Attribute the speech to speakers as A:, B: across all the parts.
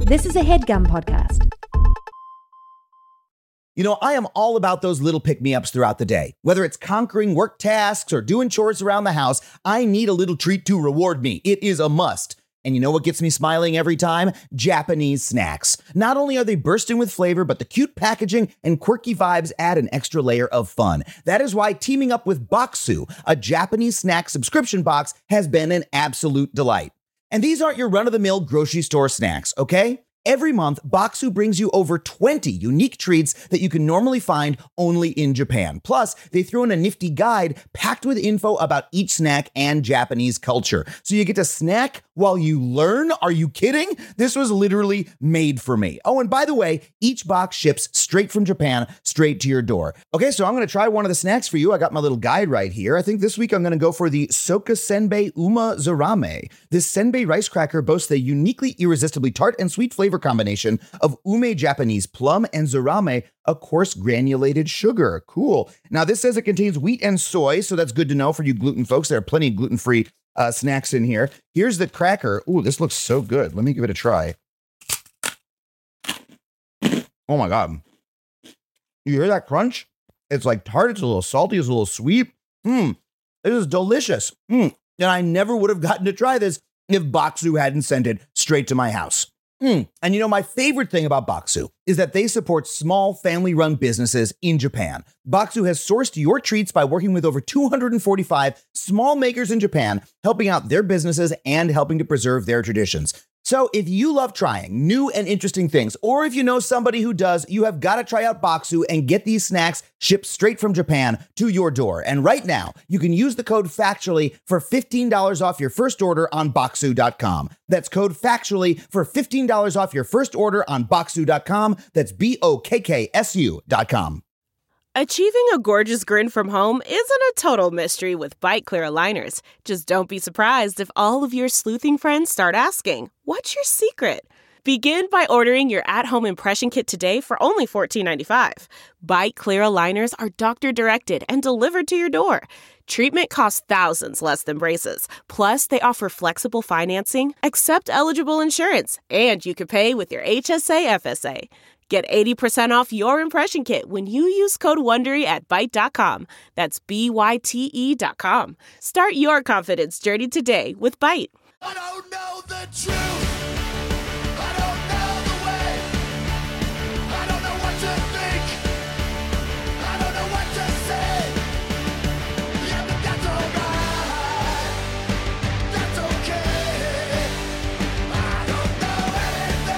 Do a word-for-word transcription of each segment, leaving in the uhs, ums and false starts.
A: This is a HeadGum podcast.
B: You know, I am all about those little pick-me-ups throughout the day. Whether it's conquering work tasks or doing chores around the house, I need a little treat to reward me. It is a must. And you know what gets me smiling every time? Japanese snacks. Not only are they bursting with flavor, but the cute packaging and quirky vibes add an extra layer of fun. That is why teaming up with Bokksu, a Japanese snack subscription box, has been an absolute delight. And these aren't your run-of-the-mill grocery store snacks, okay? Every month, Bokksu brings you over twenty unique treats that you can normally find only in Japan. Plus, they throw in a nifty guide packed with info about each snack and Japanese culture. So you get to snack while you learn? Are you kidding? This was literally made for me. Oh, and by the way, each box ships straight from Japan, straight to your door. Okay, so I'm going to try one of the snacks for you. I got my little guide right here. I think this week I'm going to go for the Soka Senbei Uma Zarame. This senbei rice cracker boasts a uniquely irresistibly tart and sweet flavor combination of ume Japanese plum and zarame, a coarse granulated sugar. Cool. Now, this says it contains wheat and soy, so that's good to know for you gluten folks. There are plenty of gluten-free uh, snacks in here. Here's the cracker. Ooh, this looks so good. Let me give it a try. Oh my God. You hear that crunch? It's like tart. It's a little salty. It's a little sweet. Mmm. This is delicious. Mmm. And I never would have gotten to try this if Bokksu hadn't sent it straight to my house. Mm. And you know, my favorite thing about Bokksu is that they support small family-run businesses in Japan. Bokksu has sourced your treats by working with over two hundred forty-five small makers in Japan, helping out their businesses and helping to preserve their traditions. So if you love trying new and interesting things, or if you know somebody who does, you have got to try out Bokksu and get these snacks shipped straight from Japan to your door. And right now, you can use the code FACTUALLY for fifteen dollars off your first order on Bokksu dot com. That's code FACTUALLY for fifteen dollars off your first order on Bokksu dot com. That's B O K K S U dot com.
C: Achieving a gorgeous grin from home isn't a total mystery with Byte Clear aligners. Just don't be surprised if all of your sleuthing friends start asking, "What's your secret?" Begin by ordering your at-home impression kit today for only fourteen ninety-five. Byte Clear aligners are doctor-directed and delivered to your door. Treatment costs thousands less than braces. Plus, they offer flexible financing, accept eligible insurance, and you can pay with your H S A F S A. Get eighty percent off your impression kit when you use code WONDERY at Byte dot com. That's B Y T E dot com. Start your confidence journey today with Byte.
D: I don't know the truth. I don't know the way. I don't know what to think. I don't know what to say. Yeah, but that's alright. That's okay. I don't know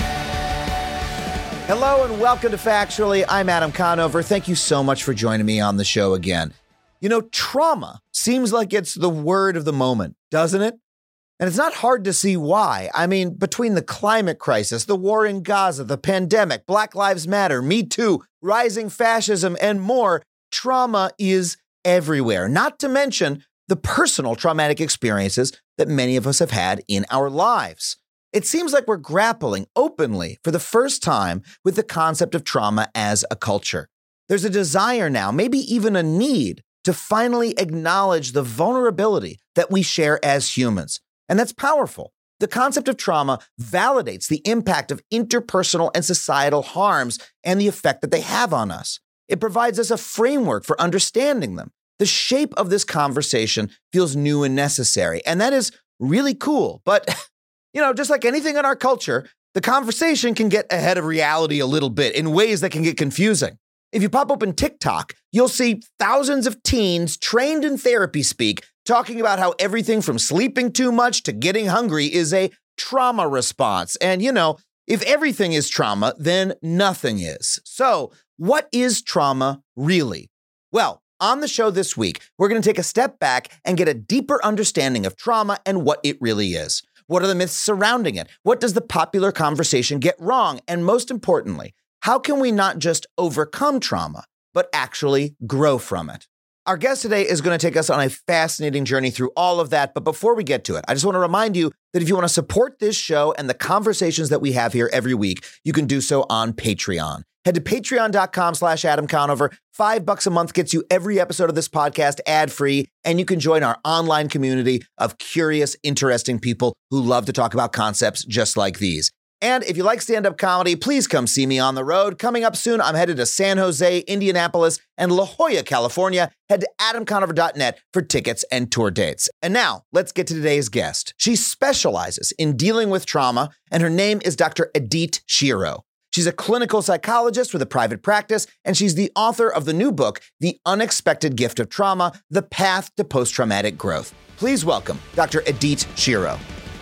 D: anything.
B: Hello and welcome to Factually. I'm Adam Conover. Thank you so much for joining me on the show again. You know, trauma seems like it's the word of the moment, doesn't it? And it's not hard to see why. I mean, between the climate crisis, the war in Gaza, the pandemic, Black Lives Matter, Me Too, rising fascism, and more, trauma is everywhere. Not to mention the personal traumatic experiences that many of us have had in our lives. It seems like we're grappling openly for the first time with the concept of trauma as a culture. There's a desire now, maybe even a need, to finally acknowledge the vulnerability that we share as humans. And that's powerful. The concept of trauma validates the impact of interpersonal and societal harms and the effect that they have on us. It provides us a framework for understanding them. The shape of this conversation feels new and necessary, and that is really cool. But, you know, just like anything in our culture, the conversation can get ahead of reality a little bit in ways that can get confusing. If you pop open TikTok, you'll see thousands of teens trained in therapy speak talking about how everything from sleeping too much to getting hungry is a trauma response. And, you know, if everything is trauma, then nothing is. So, what is trauma really? Well, on the show this week, we're going to take a step back and get a deeper understanding of trauma and what it really is. What are the myths surrounding it? What does the popular conversation get wrong? And most importantly, how can we not just overcome trauma, but actually grow from it? Our guest today is going to take us on a fascinating journey through all of that. But before we get to it, I just want to remind you that if you want to support this show and the conversations that we have here every week, you can do so on Patreon. Head to patreon.com slash Adam Conover. Five bucks a month gets you every episode of this podcast ad-free, and you can join our online community of curious, interesting people who love to talk about concepts just like these. And if you like stand-up comedy, please come see me on the road. Coming up soon, I'm headed to San Jose, Indianapolis, and La Jolla, California. Head to adam conover dot net for tickets and tour dates. And now, let's get to today's guest. She specializes in dealing with trauma, and her name is Doctor Idit Shero. She's a clinical psychologist with a private practice, and she's the author of the new book, The Unexpected Gift of Trauma, The Path to Post-Traumatic Growth. Please welcome Doctor Idit Shero.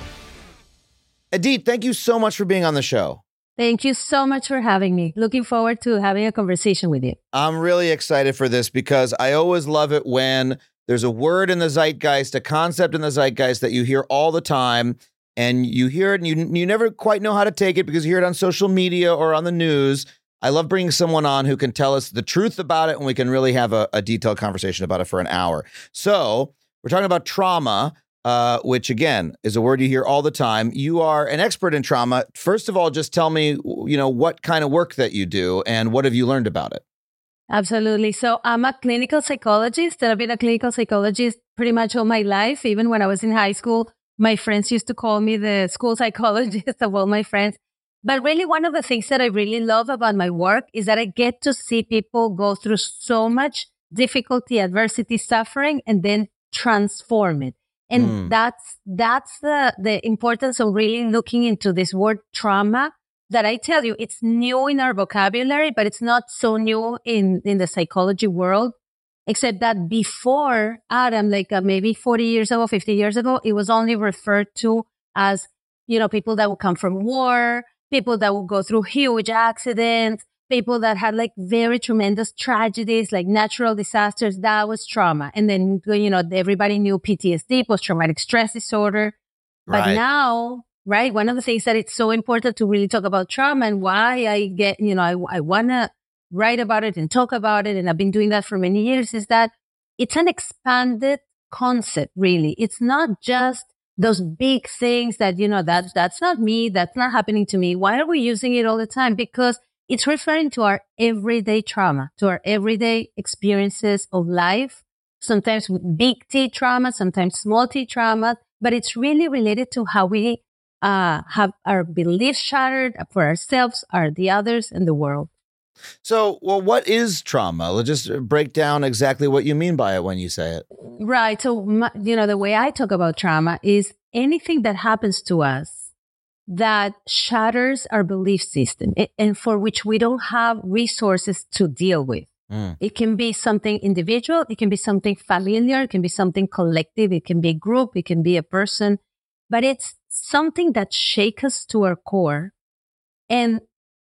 B: Idit, thank you so much for being on the show.
A: Thank you so much for having me. Looking forward to having a conversation with you.
B: I'm really excited for this because I always love it when there's a word in the zeitgeist, a concept in the zeitgeist that you hear all the time, and you hear it and you, you never quite know how to take it because you hear it on social media or on the news. I love bringing someone on who can tell us the truth about it, and we can really have a, a detailed conversation about it for an hour. So we're talking about trauma, uh, which, again, is a word you hear all the time. You are an expert in trauma. First of all, just tell me, you know, what kind of work that you do and what have you learned about it?
A: Absolutely. So I'm a clinical psychologist. I've been a clinical psychologist pretty much all my life. Even when I was in high school, my friends used to call me the school psychologist of all my friends. But really, one of the things that I really love about my work is that I get to see people go through so much difficulty, adversity, suffering, and then transform it. And mm. that's that's the, the importance of really looking into this word trauma that I tell you, it's new in our vocabulary, but it's not so new in, in the psychology world. Except that before Adam, like uh, maybe forty years ago, fifty years ago, it was only referred to as, you know, people that would come from war, people that would go through huge accidents, people that had like very tremendous tragedies, like natural disasters. That was trauma. And then, you know, everybody knew P T S D, post-traumatic stress disorder. Right. But now, right, one of the things that it's so important to really talk about trauma and why I get, you know, I, I want to write about it and talk about it, and I've been doing that for many years, is that it's an expanded concept, really. It's not just those big things that, you know, that that's not me, that's not happening to me. Why are we using it all the time? Because it's referring to our everyday trauma, to our everyday experiences of life, sometimes big T trauma, sometimes small T trauma, but it's really related to how we uh, have our beliefs shattered for ourselves, our the others, and the world.
B: So, well, what is trauma? Let's just break down exactly what you mean by it when you say it.
A: Right. So, my, you know, the way I talk about trauma is anything that happens to us that shatters our belief system and for which we don't have resources to deal with. Mm. It can be something individual. It can be something familiar. It can be something collective. It can be a group. It can be a person. But it's something that shakes us to our core. And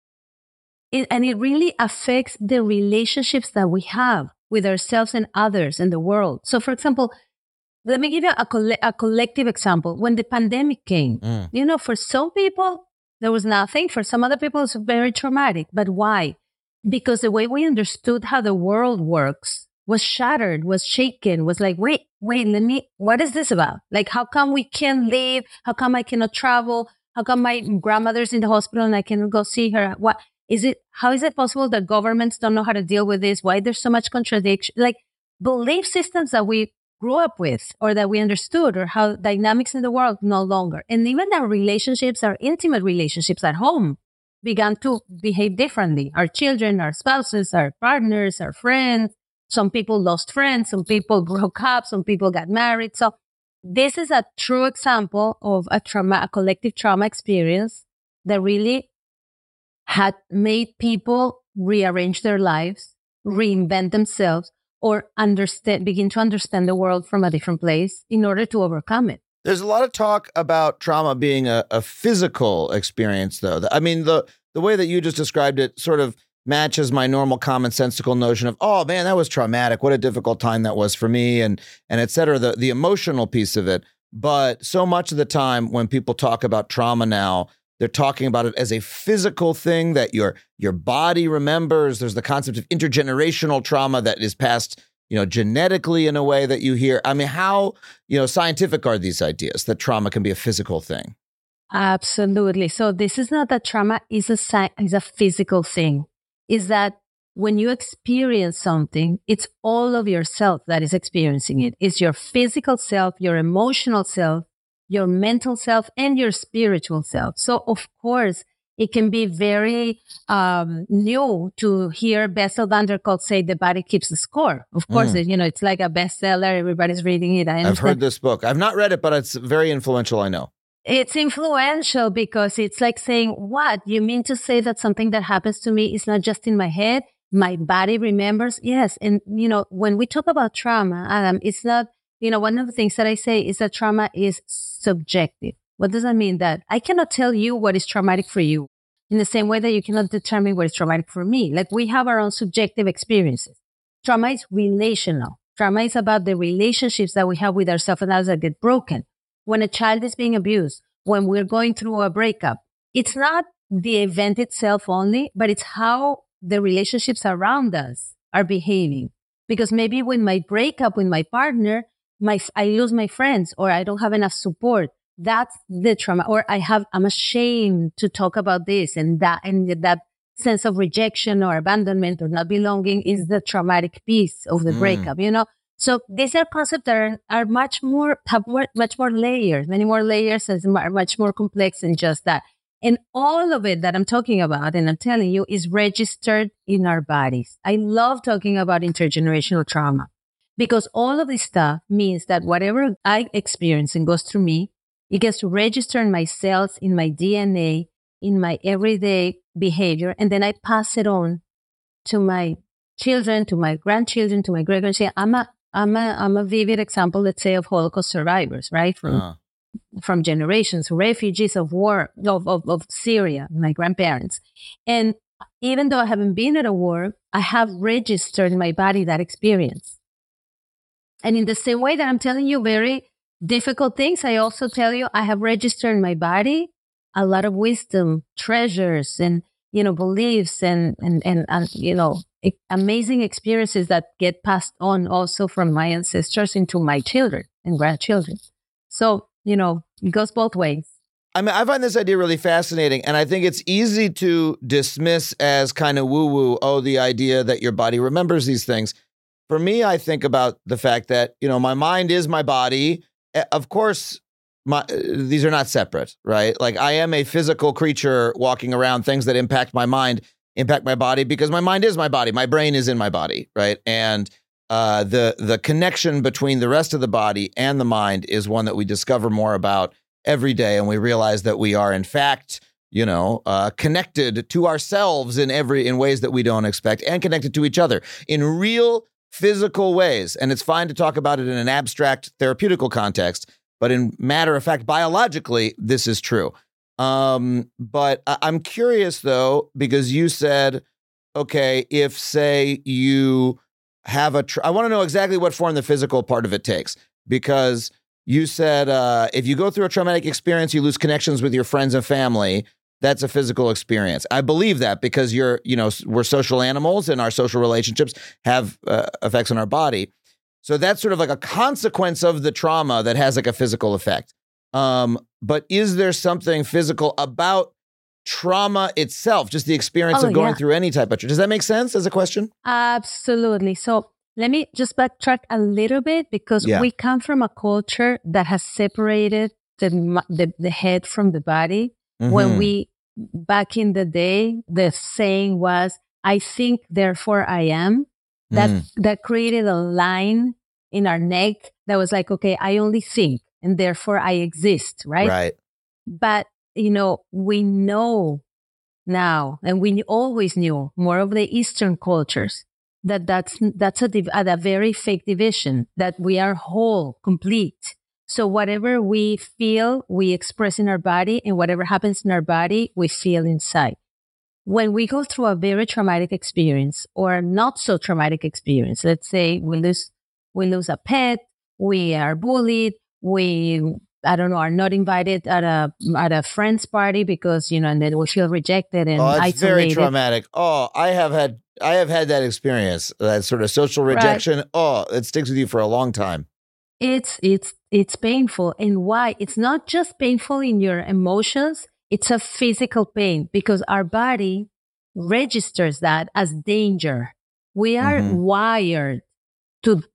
A: It, and it really affects the relationships that we have with ourselves and others in the world. So, for example, let me give you a, coll- a collective example. When the pandemic came, mm. you know, for some people, there was nothing. For some other people, it's very traumatic. But why? Because the way we understood how the world works was shattered, was shaken, was like, wait, wait, let me, what is this about? Like, how come we can't leave? How come I cannot travel? How come my grandmother's in the hospital and I cannot go see her? What? Is it, how is it possible that governments don't know how to deal with this? Why there's so much contradiction? Like belief systems that we grew up with or that we understood, or how dynamics in the world no longer. And even our relationships, our intimate relationships at home began to behave differently. Our children, our spouses, our partners, our friends. Some people lost friends. Some people broke up. Some people got married. So this is a true example of a trauma, a collective trauma experience that really had made people rearrange their lives, reinvent themselves, or understand, begin to understand the world from a different place in order to overcome it.
B: There's a lot of talk about trauma being a, a physical experience, though. I mean, the the way that you just described it sort of matches my normal commonsensical notion of, oh, man, that was traumatic. What a difficult time that was for me, and and et cetera, the, the emotional piece of it. But so much of the time when people talk about trauma now, they're talking about it as a physical thing that your your body remembers. There's the concept of intergenerational trauma that is passed, you know, genetically in a way that you hear. I mean, how, you know, scientific are these ideas that trauma can be a physical thing?
A: Absolutely. So this is not that trauma is a sci- is a physical thing. Is that when you experience something, it's all of yourself that is experiencing it. It's your physical self, your emotional self, your mental self, and your spiritual self. So, of course, it can be very um, new to hear Bessel van der Kolk say the body keeps the score. Of course,
B: Mm.
A: it, you know, it's like a bestseller. Everybody's reading it. I
B: I've
A: understand.
B: heard this book. I've not read it, but it's very influential, I know.
A: It's influential because it's like saying, what? You mean to say that something that happens to me is not just in my head? My body remembers? Yes. And, you know, when we talk about trauma, Adam, it's not, you know, one of the things that I say is that trauma is subjective. What does that mean? That I cannot tell you what is traumatic for you in the same way that you cannot determine what is traumatic for me. Like we have our own subjective experiences. Trauma is relational. Trauma is about the relationships that we have with ourselves and others that get broken. When a child is being abused, when we're going through a breakup, it's not the event itself only, but it's how the relationships around us are behaving. Because maybe when my breakup with my partner, my I lose my friends or I don't have enough support. That's the trauma. Or I have I'm ashamed to talk about this and that and that sense of rejection or abandonment or not belonging is the traumatic piece of the
B: Mm.
A: breakup, you know? So these are concepts that are, are much more, have more, much more layers, many more layers, and are much more complex than just that. And all of it that I'm talking about, and I'm telling you, is registered in our bodies. I love talking about intergenerational trauma because all of this stuff means that whatever I experience and goes through me, it gets to register in my cells, in my D N A, in my everyday behavior, and then I pass it on to my children, to my grandchildren, to my great-grandchildren. I'm a I'm a, I'm a vivid example, let's say, of Holocaust survivors, right? From
B: Uh,
A: from generations, refugees of war, of, of, of Syria, my grandparents. And even though I haven't been at a war, I have registered in my body that experience. And in the same way that I'm telling you very difficult things, I also tell you I have registered in my body a lot of wisdom, treasures, and, you know, beliefs and, and, and, and you know, amazing experiences that get passed on also from my ancestors into my children and grandchildren. So, you know, it goes both ways.
B: I mean, I find this idea really fascinating, and I think it's easy to dismiss as kind of woo-woo, oh, the idea that your body remembers these things. For me, I think about the fact that, you know, my mind is my body. Of course, my these are not separate, right? Like I am a physical creature walking around. Things that impact my mind impact my body because my mind is my body. My brain is in my body, right? And uh, the the connection between the rest of the body and the mind is one that we discover more about every day, and we realize that we are, in fact, you know, uh, connected to ourselves in every in ways that we don't expect, and connected to each other in real physical ways. And it's fine to talk about it in an abstract therapeutical context, but in matter of fact, biologically, this is true. Um, but I- I'm curious, though, because you said, okay, if, say, you have a, tra- I want to know exactly what form the physical part of it takes, because you said uh, if you go through a traumatic experience, you lose connections with your friends and family. That's a physical experience. I believe that because you're, you know, we're social animals and our social relationships have uh, effects on our body. So that's sort of like a consequence of the trauma that has like a physical effect. Um, but is there something physical about trauma itself, just the experience
A: Oh,
B: of going
A: yeah.
B: through any type of, does that make sense as a question?
A: Absolutely. So let me just backtrack a little bit because
B: Yeah.
A: we come from a culture that has separated the, m- the, the head from the body. When
B: Mhm.
A: we, back in the day, the saying was, I think, therefore I am. That,
B: Mm.
A: that created a line in our neck that was like, okay, I only think and therefore I exist, right?
B: Right.
A: But, you know, we know now, and we always knew more of the Eastern cultures, that that's, that's a, div- a very fake division, that we are whole, complete. So whatever we feel, we express in our body, and whatever happens in our body, we feel inside. When we go through a very traumatic experience or a not so traumatic experience, let's say we lose, we lose a pet, we are bullied, we, I don't know, are not invited at a at a friend's party because, you know, and then we feel rejected and
B: Oh, it's
A: isolated.
B: very traumatic. Oh, I have had I have had that experience, that sort of social rejection. Oh, it sticks with you for a long time.
A: It's it's it's painful. And why? It's not just painful in your emotions, it's a physical pain because our body registers that as danger. We are
B: Mhm.
A: wired to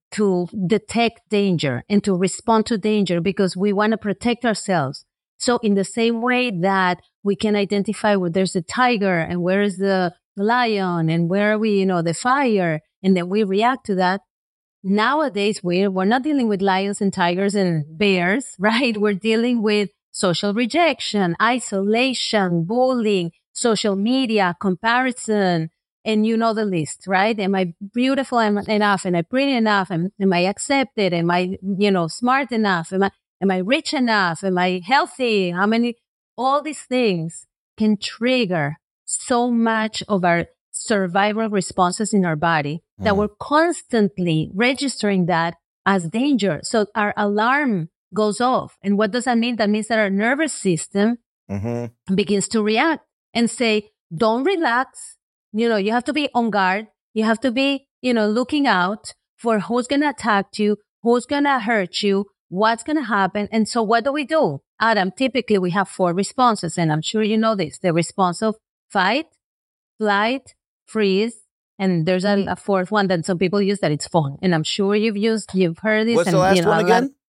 A: to detect danger and to respond to danger because we want to protect ourselves. So in the same way that we can identify where there's a tiger and where is the lion and where are we, you know, the fire, and then we react to that. Nowadays, we're, we're not dealing with lions and tigers and bears, right? We're dealing with social rejection, isolation, bullying, social media, comparison, and you know the list, right? Am I beautiful enough? Am I pretty enough? Am, am I accepted? Am I, you know, smart enough? Am I, am I rich enough? Am I healthy? How many? All these things can trigger so much of our survival responses in our body that
B: Mm.
A: we're constantly registering that as danger. So our alarm goes off. And what does that mean? That means that our nervous system
B: Mm-hmm.
A: begins to react and say, don't relax. You know, you have to be on guard. You have to be, you know, looking out for who's going to attack you, who's going to hurt you, what's going to happen. And so what do we do? Adam, typically we have four responses, and I'm sure you know this. The response of fight, flight, freeze, and there's a, a fourth one that some people use that it's fawn. And I'm sure you've used, you've heard this.
B: What's
A: and,
B: the last
A: you know,
B: one
A: a lot-
B: again?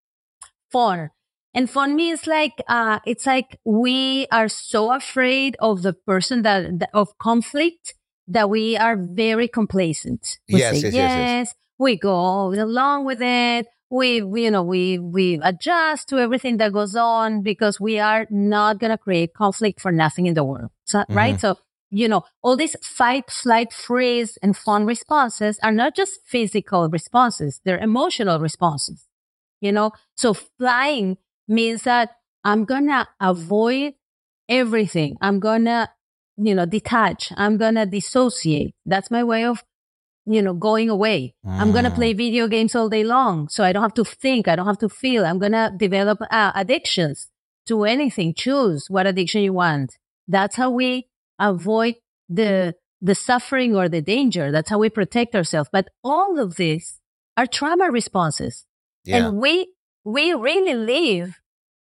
A: Fawn. And fawn means like, uh, it's like we are so afraid of the person that, that of conflict that we are very complacent. We
B: Yes,
A: say
B: yes,
A: yes,
B: yes, yes.
A: we go along with it. We, we, you know, we, we adjust to everything that goes on because we are not going to create conflict for nothing in the world. So,
B: Mhm.
A: right. So, you know, all these fight, flight, freeze, and fawn responses are not just physical responses. They're emotional responses, you know? So flying means that I'm going to avoid everything. I'm going to, you know, detach. I'm going to dissociate. That's my way of, you know, going away. I'm going to
B: Mm.
A: play video games all day long. So I don't have to think. I don't have to feel. I'm going to develop uh, addictions to anything. Choose what addiction you want. That's how we avoid the, the suffering or the danger. That's how we protect ourselves. But all of this are trauma responses.
B: Yeah.
A: And we, we really live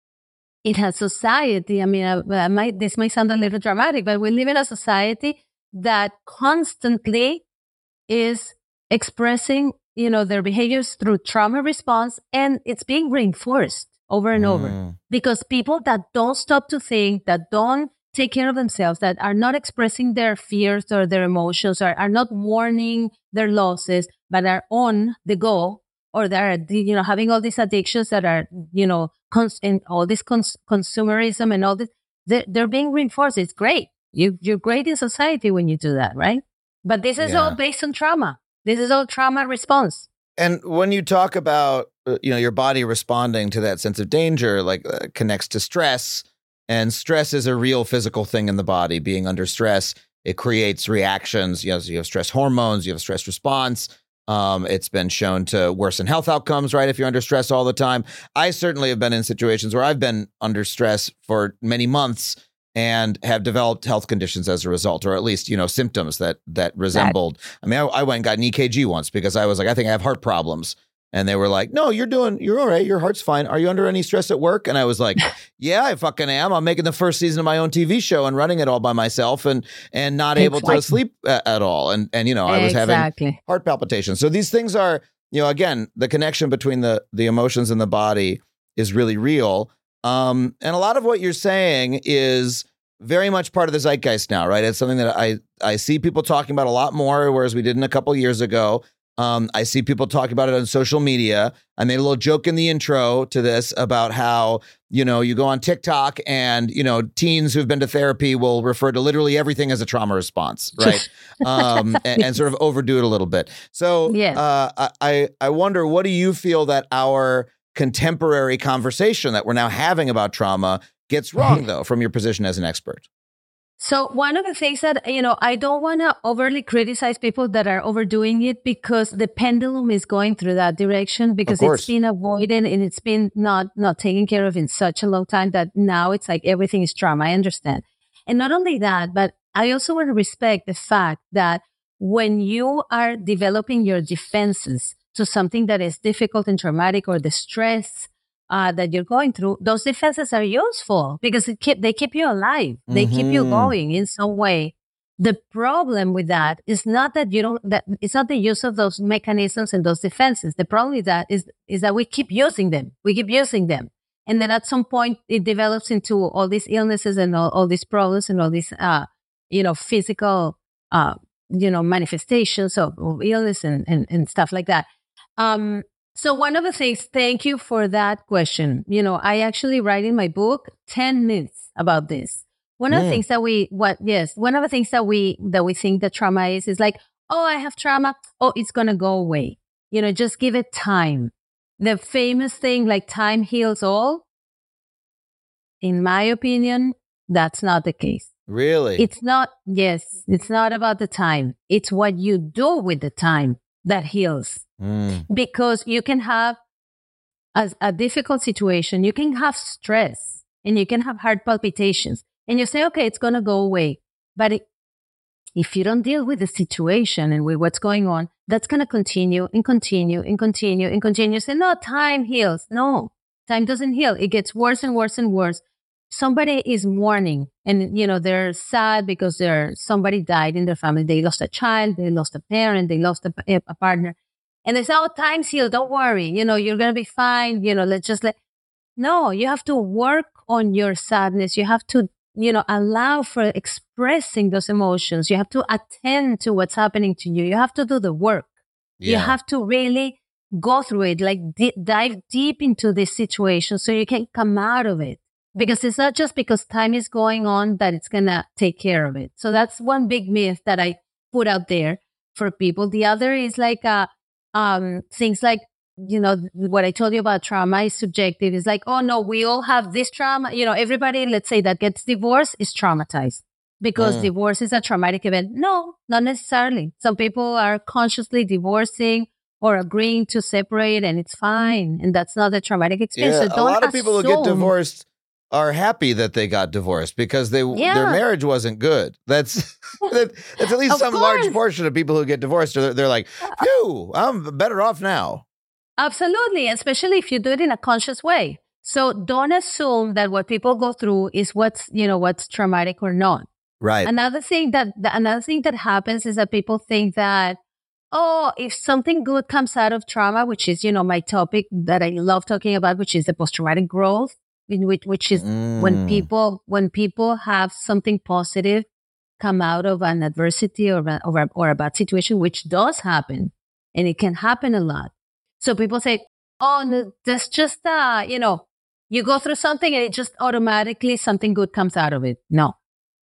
A: in a society. I mean, I, I might, this might sound a little dramatic, but we live in a society that constantly is expressing, you know, their behaviors through trauma response, and it's being reinforced over and over
B: Mm.
A: because people that don't stop to think, that don't take care of themselves, that are not expressing their fears or their emotions, or are not mourning their losses, but are on the go, or they're, you know, having all these addictions that are, you know, cons- and all this cons- consumerism and all this, they're, they're being reinforced. It's great. You, you're great in society when you do that, right? But this is
B: Yeah.
A: all based on trauma. This is all trauma response.
B: And when you talk about, uh, you know, your body responding to that sense of danger, like uh, connects to stress, and stress is a real physical thing in the body. Being under stress, it creates reactions. You know, so you have stress hormones, you have stress response. Um, it's been shown to worsen health outcomes, right? If you're under stress all the time. I certainly have been in situations where I've been under stress for many months and have developed health conditions as a result, or at least, you know, symptoms that that resembled. I mean, I, I went and got an E K G once because I was like, I think I have heart problems. And they were like, no, you're doing, you're all right. Your heart's fine. Are you under any stress at work? And I was like, yeah, I fucking am. I'm making the first season of my own T V show and running it all by myself and and not able to
A: Exactly.
B: sleep a- at all. And, and you know, I was having
A: Exactly.
B: heart palpitations. So these things are, you know, again, the connection between the the emotions and the body is really real. Um, and a lot of what you're saying is very much part of the zeitgeist now, right? It's something that I, I see people talking about a lot more, whereas we didn't a couple years ago. Um, I see people talking about it on social media. I made a little joke in the intro to this about how, you know, you go on TikTok and, you know, teens who've been to therapy will refer to literally everything as a trauma response, right? um, and, and sort of overdo it a little bit. So
A: Yes.
B: uh, I, I wonder, what do you feel that our contemporary conversation that we're now having about trauma gets wrong, though, from your position as an expert?
A: So one of the things that, you know, I don't want to overly criticize people that are overdoing it because the pendulum is going through that direction because
B: course.
A: it's been avoided and it's been not, not taken care of in such a long time that now it's like everything is trauma. I understand. And not only that, but I also want to respect the fact that when you are developing your defenses to something that is difficult and traumatic, or the stress Uh, that you're going through, those defenses are useful because it keep, they keep you alive. They keep you
B: Mhm.
A: going in some way. The problem with that is not that you don't, that it's not the use of those mechanisms and those defenses. The problem with that is, is that we keep using them. We keep using them. And then at some point it develops into all these illnesses and all, all these problems and all these, uh, you know, physical, uh, you know, manifestations of, of illness and, and, and stuff like that. Um, so one of the things, thank you for that question. You know, I actually write in my book ten myths about this. One of the things that we, what, yes, one of the things that we, that we think that trauma is, is like, oh, I have trauma. Oh, it's going to go away. You know, just give it time. The famous thing, like time heals all. In my opinion, that's not the case.
B: Really?
A: It's not, yes, it's not about the time. It's what you do with the time that heals.
B: Mm.
A: Because you can have a, a difficult situation, you can have stress, and you can have heart palpitations. And you say, okay, it's going to go away. But it, if you don't deal with the situation and with what's going on, that's going to continue and continue and continue and continue. You say, no, time heals. No, time doesn't heal. It gets worse and worse and worse. Somebody is mourning and, you know, they're sad because they're, somebody died in their family. They lost a child, they lost a parent, they lost a, a partner. And they say, oh, time's healed. Don't worry. You know, you're going to be fine. You know, let's just let. No, you have to work on your sadness. You have to, you know, allow for expressing those emotions. You have to attend to what's happening to you. You have to do the work.
B: Yeah.
A: You have to really go through it, like d- dive deep into this situation so you can come out of it. Because it's not just because time is going on that it's going to take care of it. So that's one big myth that I put out there for people. The other is like uh, um, things like, you know, what I told you about trauma is subjective. It's like, oh, no, we all have this trauma. You know, everybody, let's say, that gets divorced is traumatized because
B: Mm.
A: divorce is a traumatic event. No, not necessarily. Some people are consciously divorcing or agreeing to separate, and it's fine. And that's not a traumatic experience.
B: Yeah,
A: So
B: a
A: don't
B: lot of people who get
A: assume-
B: divorced are happy that they got divorced because they
A: Yeah.
B: their marriage wasn't good. That's that, that's at least
A: Of
B: some large
A: course.
B: portion of people who get divorced. They're, they're like, phew, I'm better off now.
A: Absolutely, especially if you do it in a conscious way. So don't assume that what people go through is what's, you know, what's traumatic or not.
B: Right.
A: Another thing that the, another thing that happens is that people think that, oh, if something good comes out of trauma, which is, you know, my topic that I love talking about, which is the post-traumatic growth, in which, which is when
B: Mm.
A: people when people have something positive come out of an adversity or a, or, a, or a bad situation, which does happen, and it can happen a lot. So people say, oh, no, that's just, uh, you know, you go through something and it just automatically something good comes out of it. No,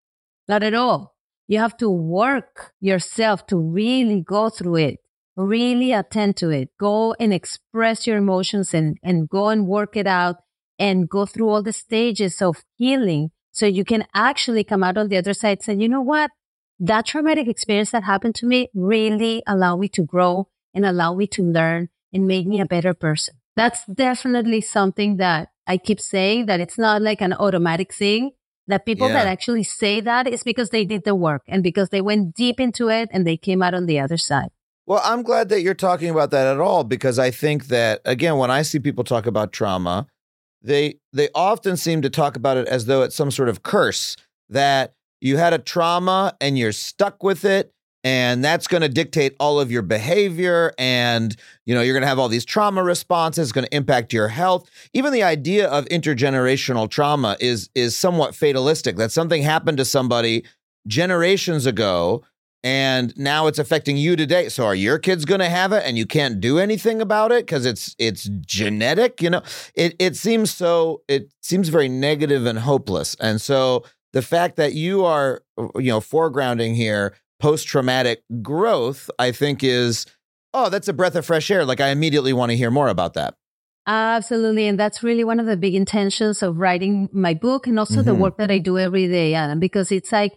A: not at all. You have to work yourself to really go through it, really attend to it, go and express your emotions and, and go and work it out and go through all the stages of healing so you can actually come out on the other side and say, you know what? That traumatic experience that happened to me really allowed me to grow and allow me to learn and made me a better person. That's definitely something that I keep saying, that it's not like an automatic thing. That people
B: Yeah.
A: that actually say that is because they did the work and because they went deep into it and they came out on the other side.
B: Well, I'm glad that you're talking about that at all, because I think that, again, when I see people talk about trauma, they they often seem to talk about it as though it's some sort of curse, that you had a trauma and you're stuck with it, and that's going to dictate all of your behavior, and you know you're going to have all these trauma responses, going to impact your health. Even the idea of intergenerational trauma is is somewhat fatalistic, that something happened to somebody generations ago and now it's affecting you today. So are your kids going to have it and you can't do anything about it because it's it's genetic? You know, it it seems so it seems very negative and hopeless. And so the fact that you are, you know, foregrounding here post-traumatic growth, I think is, oh, that's a breath of fresh air. Like I immediately want to hear more about that.
A: Absolutely. And that's really one of the big intentions of writing my book and also the
B: Mhm.
A: work that I do every day, Adam, because it's like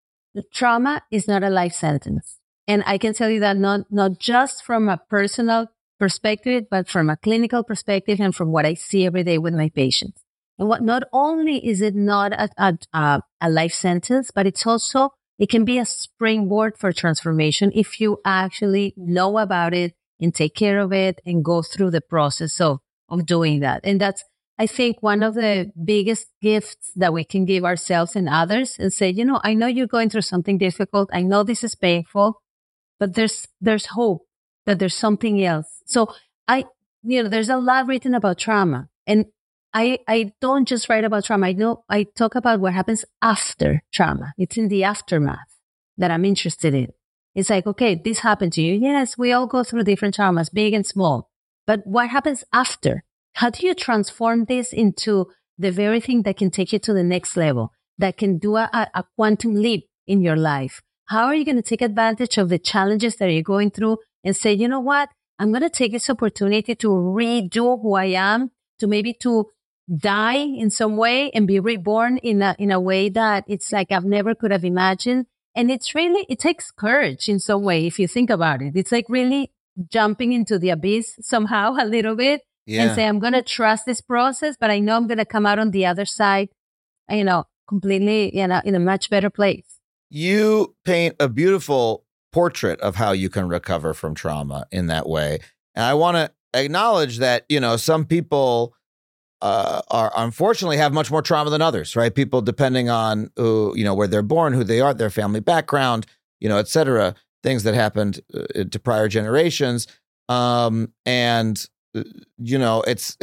A: trauma is not a life sentence. And I can tell you that not, not just from a personal perspective, but from a clinical perspective and from what I see every day with my patients. And what not only is it not a, a, a, a life sentence, but it's also, it can be a springboard for transformation if you actually know about it and take care of it and go through the process of, of doing that. And that's, I think one of the biggest gifts that we can give ourselves and others is say, you know, I know you're going through something difficult. I know this is painful, but there's there's hope that there's something else. So I, you know, there's a lot written about trauma, and I I don't just write about trauma. I know I talk about what happens after trauma. It's in the aftermath that I'm interested in. It's like, okay, this happened to you. Yes, we all go through different traumas, big and small. But what happens after? How do you transform this into the very thing that can take you to the next level, that can do a, a quantum leap in your life? How are you going to take advantage of the challenges that you're going through and say, you know what? I'm going to take this opportunity to redo who I am, to maybe to die in some way and be reborn in a, in a way that it's like I've never could have imagined. And it's really, it takes courage in some way, if you think about it. It's like really jumping into the abyss somehow a little bit. Yeah. And say, I'm going to trust this process, but I know I'm going to come out on the other side, you know, completely, you know, in a much better place.
B: You paint a beautiful portrait of how you can recover from trauma in that way. And I want to acknowledge that, you know, some people uh, are unfortunately have much more trauma than others, right? People depending on who, you know, where they're born, who they are, their family background, you know, et cetera, things that happened uh, to prior generations. Um, and you know, it's,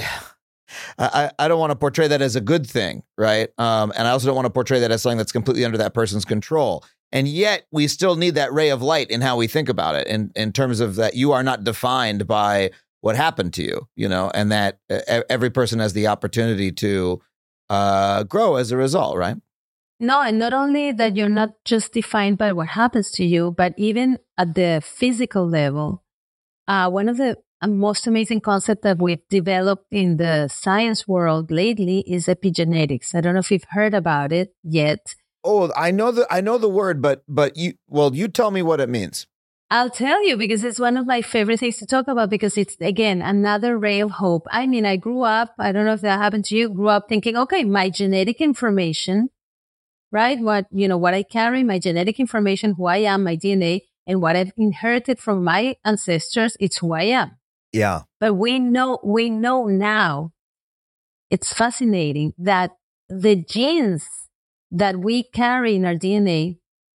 B: I, I don't want to portray that as a good thing, right? Um, and I also don't want to portray that as something that's completely under that person's control. And yet we still need that ray of light in how we think about it, in, in terms of that you are not defined by what happened to you, you know, and that uh, every person has the opportunity to uh, grow as a result, right?
A: No, and not only that you're not just defined by what happens to you, but even at the physical level, uh, one of the A most amazing concept that we've developed in the science world lately is epigenetics. I don't know if you've heard about it yet.
B: Oh, I know the I know the word, but but you well, you tell me what it means.
A: I'll tell you, because it's one of my favorite things to talk about, because it's, again, another ray of hope. I mean, I grew up, I don't know if that happened to you, grew up thinking, okay, my genetic information, right? What, you know, what I carry, my genetic information, who I am, my D N A, and what I've inherited from my ancestors, it's who I am.
B: Yeah.
A: But we know, we know now, it's fascinating that the genes that we carry in our D N A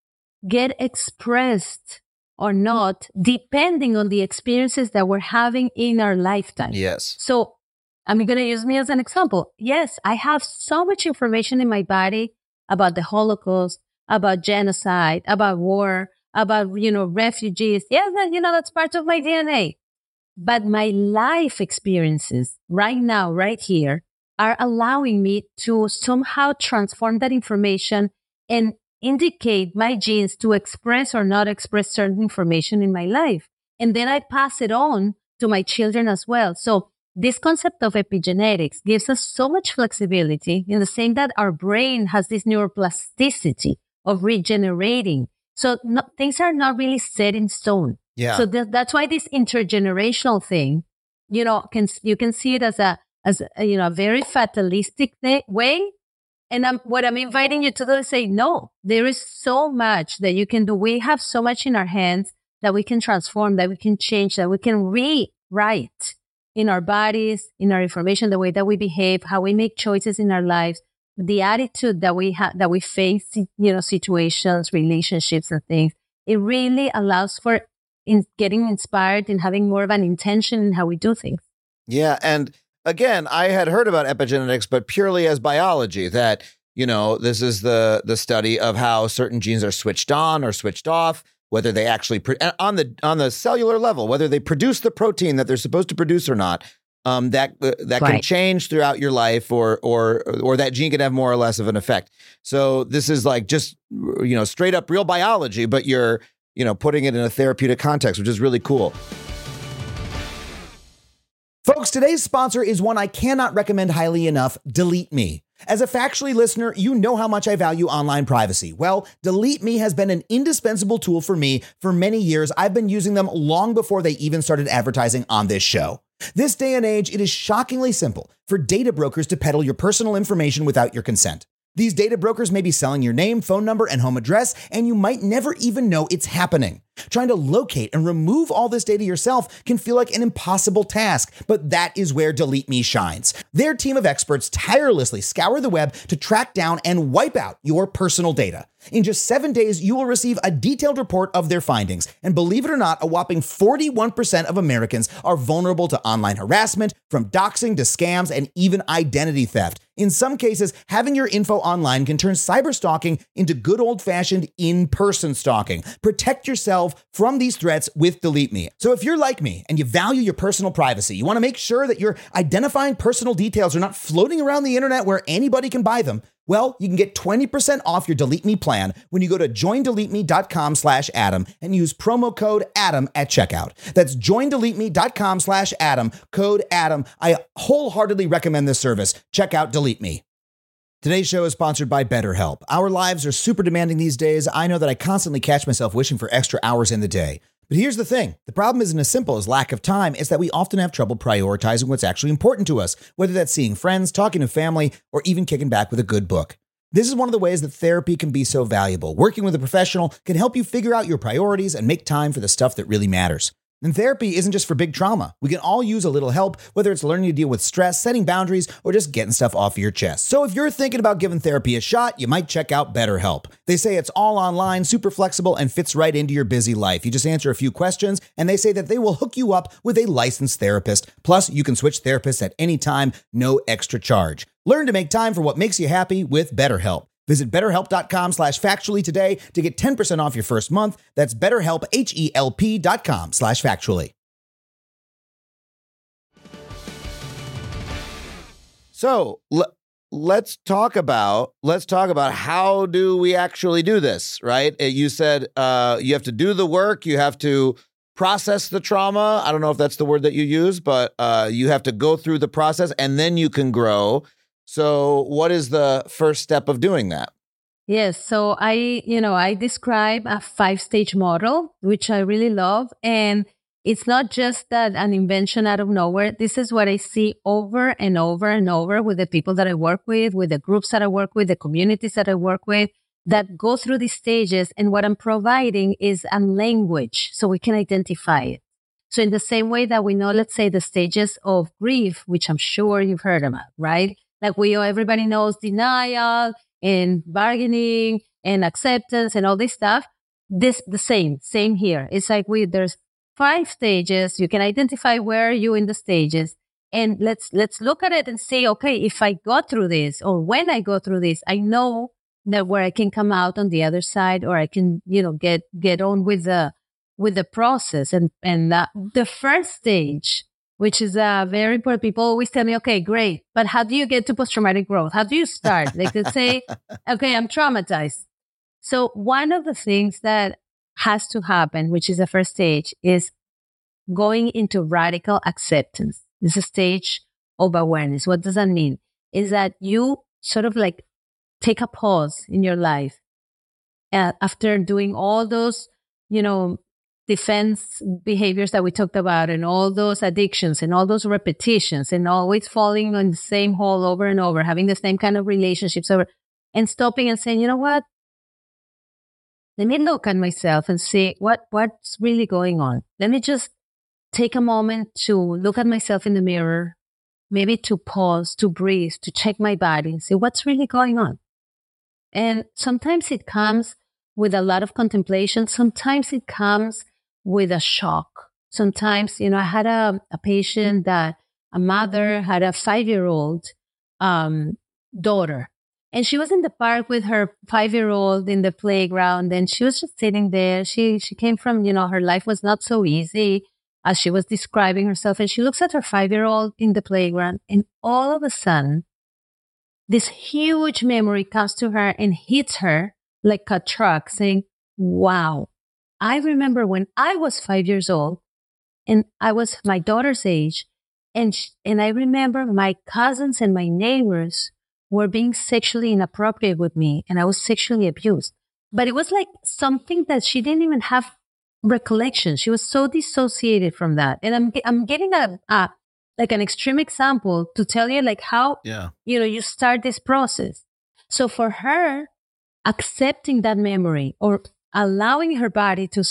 A: get expressed or not, depending on the experiences that we're having in our lifetime.
B: Yes.
A: So I'm going to use me as an example. Yes, I have so much information in my body about the Holocaust, about genocide, about war, about, you know, refugees. Yes, you know, that's part of my D N A. But my life experiences right now, right here, are allowing me to somehow transform that information and indicate my genes to express or not express certain information in my life. And then I pass it on to my children as well. So this concept of epigenetics gives us so much flexibility, in the same that our brain has this neuroplasticity of regenerating. So no, things are not really set in stone.
B: Yeah.
A: So th- that's why this intergenerational thing, you know, can you can see it as a as a, you know, a very fatalistic th- way. And I'm, what I'm inviting you to do is say, no, there is so much that you can do. We have so much in our hands that we can transform, that we can change, that we can rewrite in our bodies, in our information, the way that we behave, how we make choices in our lives, the attitude that we have, that we face, you know, situations, relationships, and things. It really allows for in getting inspired and having more of an intention in how we do things.
B: Yeah. And again, I had heard about epigenetics, but purely as biology, that, you know, this is the the study of how certain genes are switched on or switched off, whether they actually, pro- on the on the cellular level, whether they produce the protein that they're supposed to produce or not, um, that uh, that right. can change throughout your life, or or or that gene can have more or less of an effect. So this is like just, you know, straight up real biology, but you're, you know, putting it in a therapeutic context, which is really cool. Folks, today's sponsor is one I cannot recommend highly enough, Delete Me. As a Factually listener, you know how much I value online privacy. Well, Delete Me has been an indispensable tool for me for many years. I've been using them long before they even started advertising on this show. This day and age, it is shockingly simple for data brokers to peddle your personal information without your consent. These data brokers may be selling your name, phone number, and home address, and you might never even know it's happening. Trying to locate and remove all this data yourself can feel like an impossible task, but that is where Delete Me shines. Their team of experts tirelessly scour the web to track down and wipe out your personal data. In just seven days, you will receive a detailed report of their findings. And believe it or not, a whopping forty-one percent of Americans are vulnerable to online harassment, from doxing to scams and even identity theft. In some cases, having your info online can turn cyberstalking into good old-fashioned in-person stalking. Protect yourself from these threats with Delete Me. So if you're like me and you value your personal privacy, you want to make sure that your identifying personal details are not floating around the internet where anybody can buy them, well, you can get twenty percent off your Delete Me plan when you go to joindeleteme.com slash Adam and use promo code Adam at checkout. That's joindeleteme.com slash Adam, code Adam. I wholeheartedly recommend this service. Check out Delete Me. Today's show is sponsored by BetterHelp. Our lives are super demanding these days. I know that I constantly catch myself wishing for extra hours in the day. But here's the thing. The problem isn't as simple as lack of time. It's that we often have trouble prioritizing what's actually important to us, whether that's seeing friends, talking to family, or even kicking back with a good book. This is one of the ways that therapy can be so valuable. Working with a professional can help you figure out your priorities and make time for the stuff that really matters. And therapy isn't just for big trauma. We can all use a little help, whether it's learning to deal with stress, setting boundaries, or just getting stuff off your chest. So if you're thinking about giving therapy a shot, you might check out BetterHelp. They say it's all online, super flexible, and fits right into your busy life. You just answer a few questions, and they say that they will hook you up with a licensed therapist. Plus, you can switch therapists at any time, no extra charge. Learn to make time for what makes you happy with BetterHelp. Visit betterhelp.com slash factually today to get ten percent off your first month. That's betterhelp, H-E-L-P dot com slash factually. So l- let's talk about, let's talk about how do we actually do this, right? You said uh, you have to do the work. You have to process the trauma. I don't know if that's the word that you use, but uh, you have to go through the process and then you can grow. So what is the first step of doing that?
A: Yes. So I, you know, I describe a five-stage model, which I really love. And it's not just that an invention out of nowhere. This is what I see over and over and over with the people that I work with, with the groups that I work with, the communities that I work with, that go through these stages. And what I'm providing is a language so we can identify it. So in the same way that we know, let's say, the stages of grief, which I'm sure you've heard about, right? Like we, everybody knows denial and bargaining and acceptance and all this stuff. This, the same, same here. It's like we, there's five stages. You can identify where you in the stages, and let's, let's look at it and say, okay, if I go through this or when I go through this, I know that where I can come out on the other side, or I can, you know, get, get on with the, with the process. And, and uh, the first stage, which is uh, very important. People always tell me, okay, great, but how do you get to post-traumatic growth? How do you start? Like they say, okay, I'm traumatized. So one of the things that has to happen, which is the first stage, is going into radical acceptance. This is a stage of awareness. What does that mean? Is that you sort of like take a pause in your life uh, after doing all those, you know, defense behaviors that we talked about, and all those addictions and all those repetitions and always falling on the same hole over and over, having the same kind of relationships over, and stopping and saying, you know what? Let me look at myself and see what, what's really going on. Let me just take a moment to look at myself in the mirror, maybe to pause, to breathe, to check my body and see what's really going on. And sometimes it comes with a lot of contemplation. Sometimes it comes with a shock. Sometimes, you know, I had a, a patient that a mother had a five-year-old um, daughter, and she was in the park with her five-year-old in the playground, and she was just sitting there. She she came from, you know, her life was not so easy, as she was describing herself, and she looks at her five-year-old in the playground, and all of a sudden, this huge memory comes to her and hits her like a truck, saying, wow, I remember when I was five years old and I was my daughter's age, and sh- and I remember my cousins and my neighbors were being sexually inappropriate with me, and I was sexually abused. But it was like something that she didn't even have recollection. She was so dissociated from that. And I'm I'm getting a, a like an extreme example to tell you like how
B: Yeah.
A: you know you start this process. So for her, accepting that memory or allowing her body to say,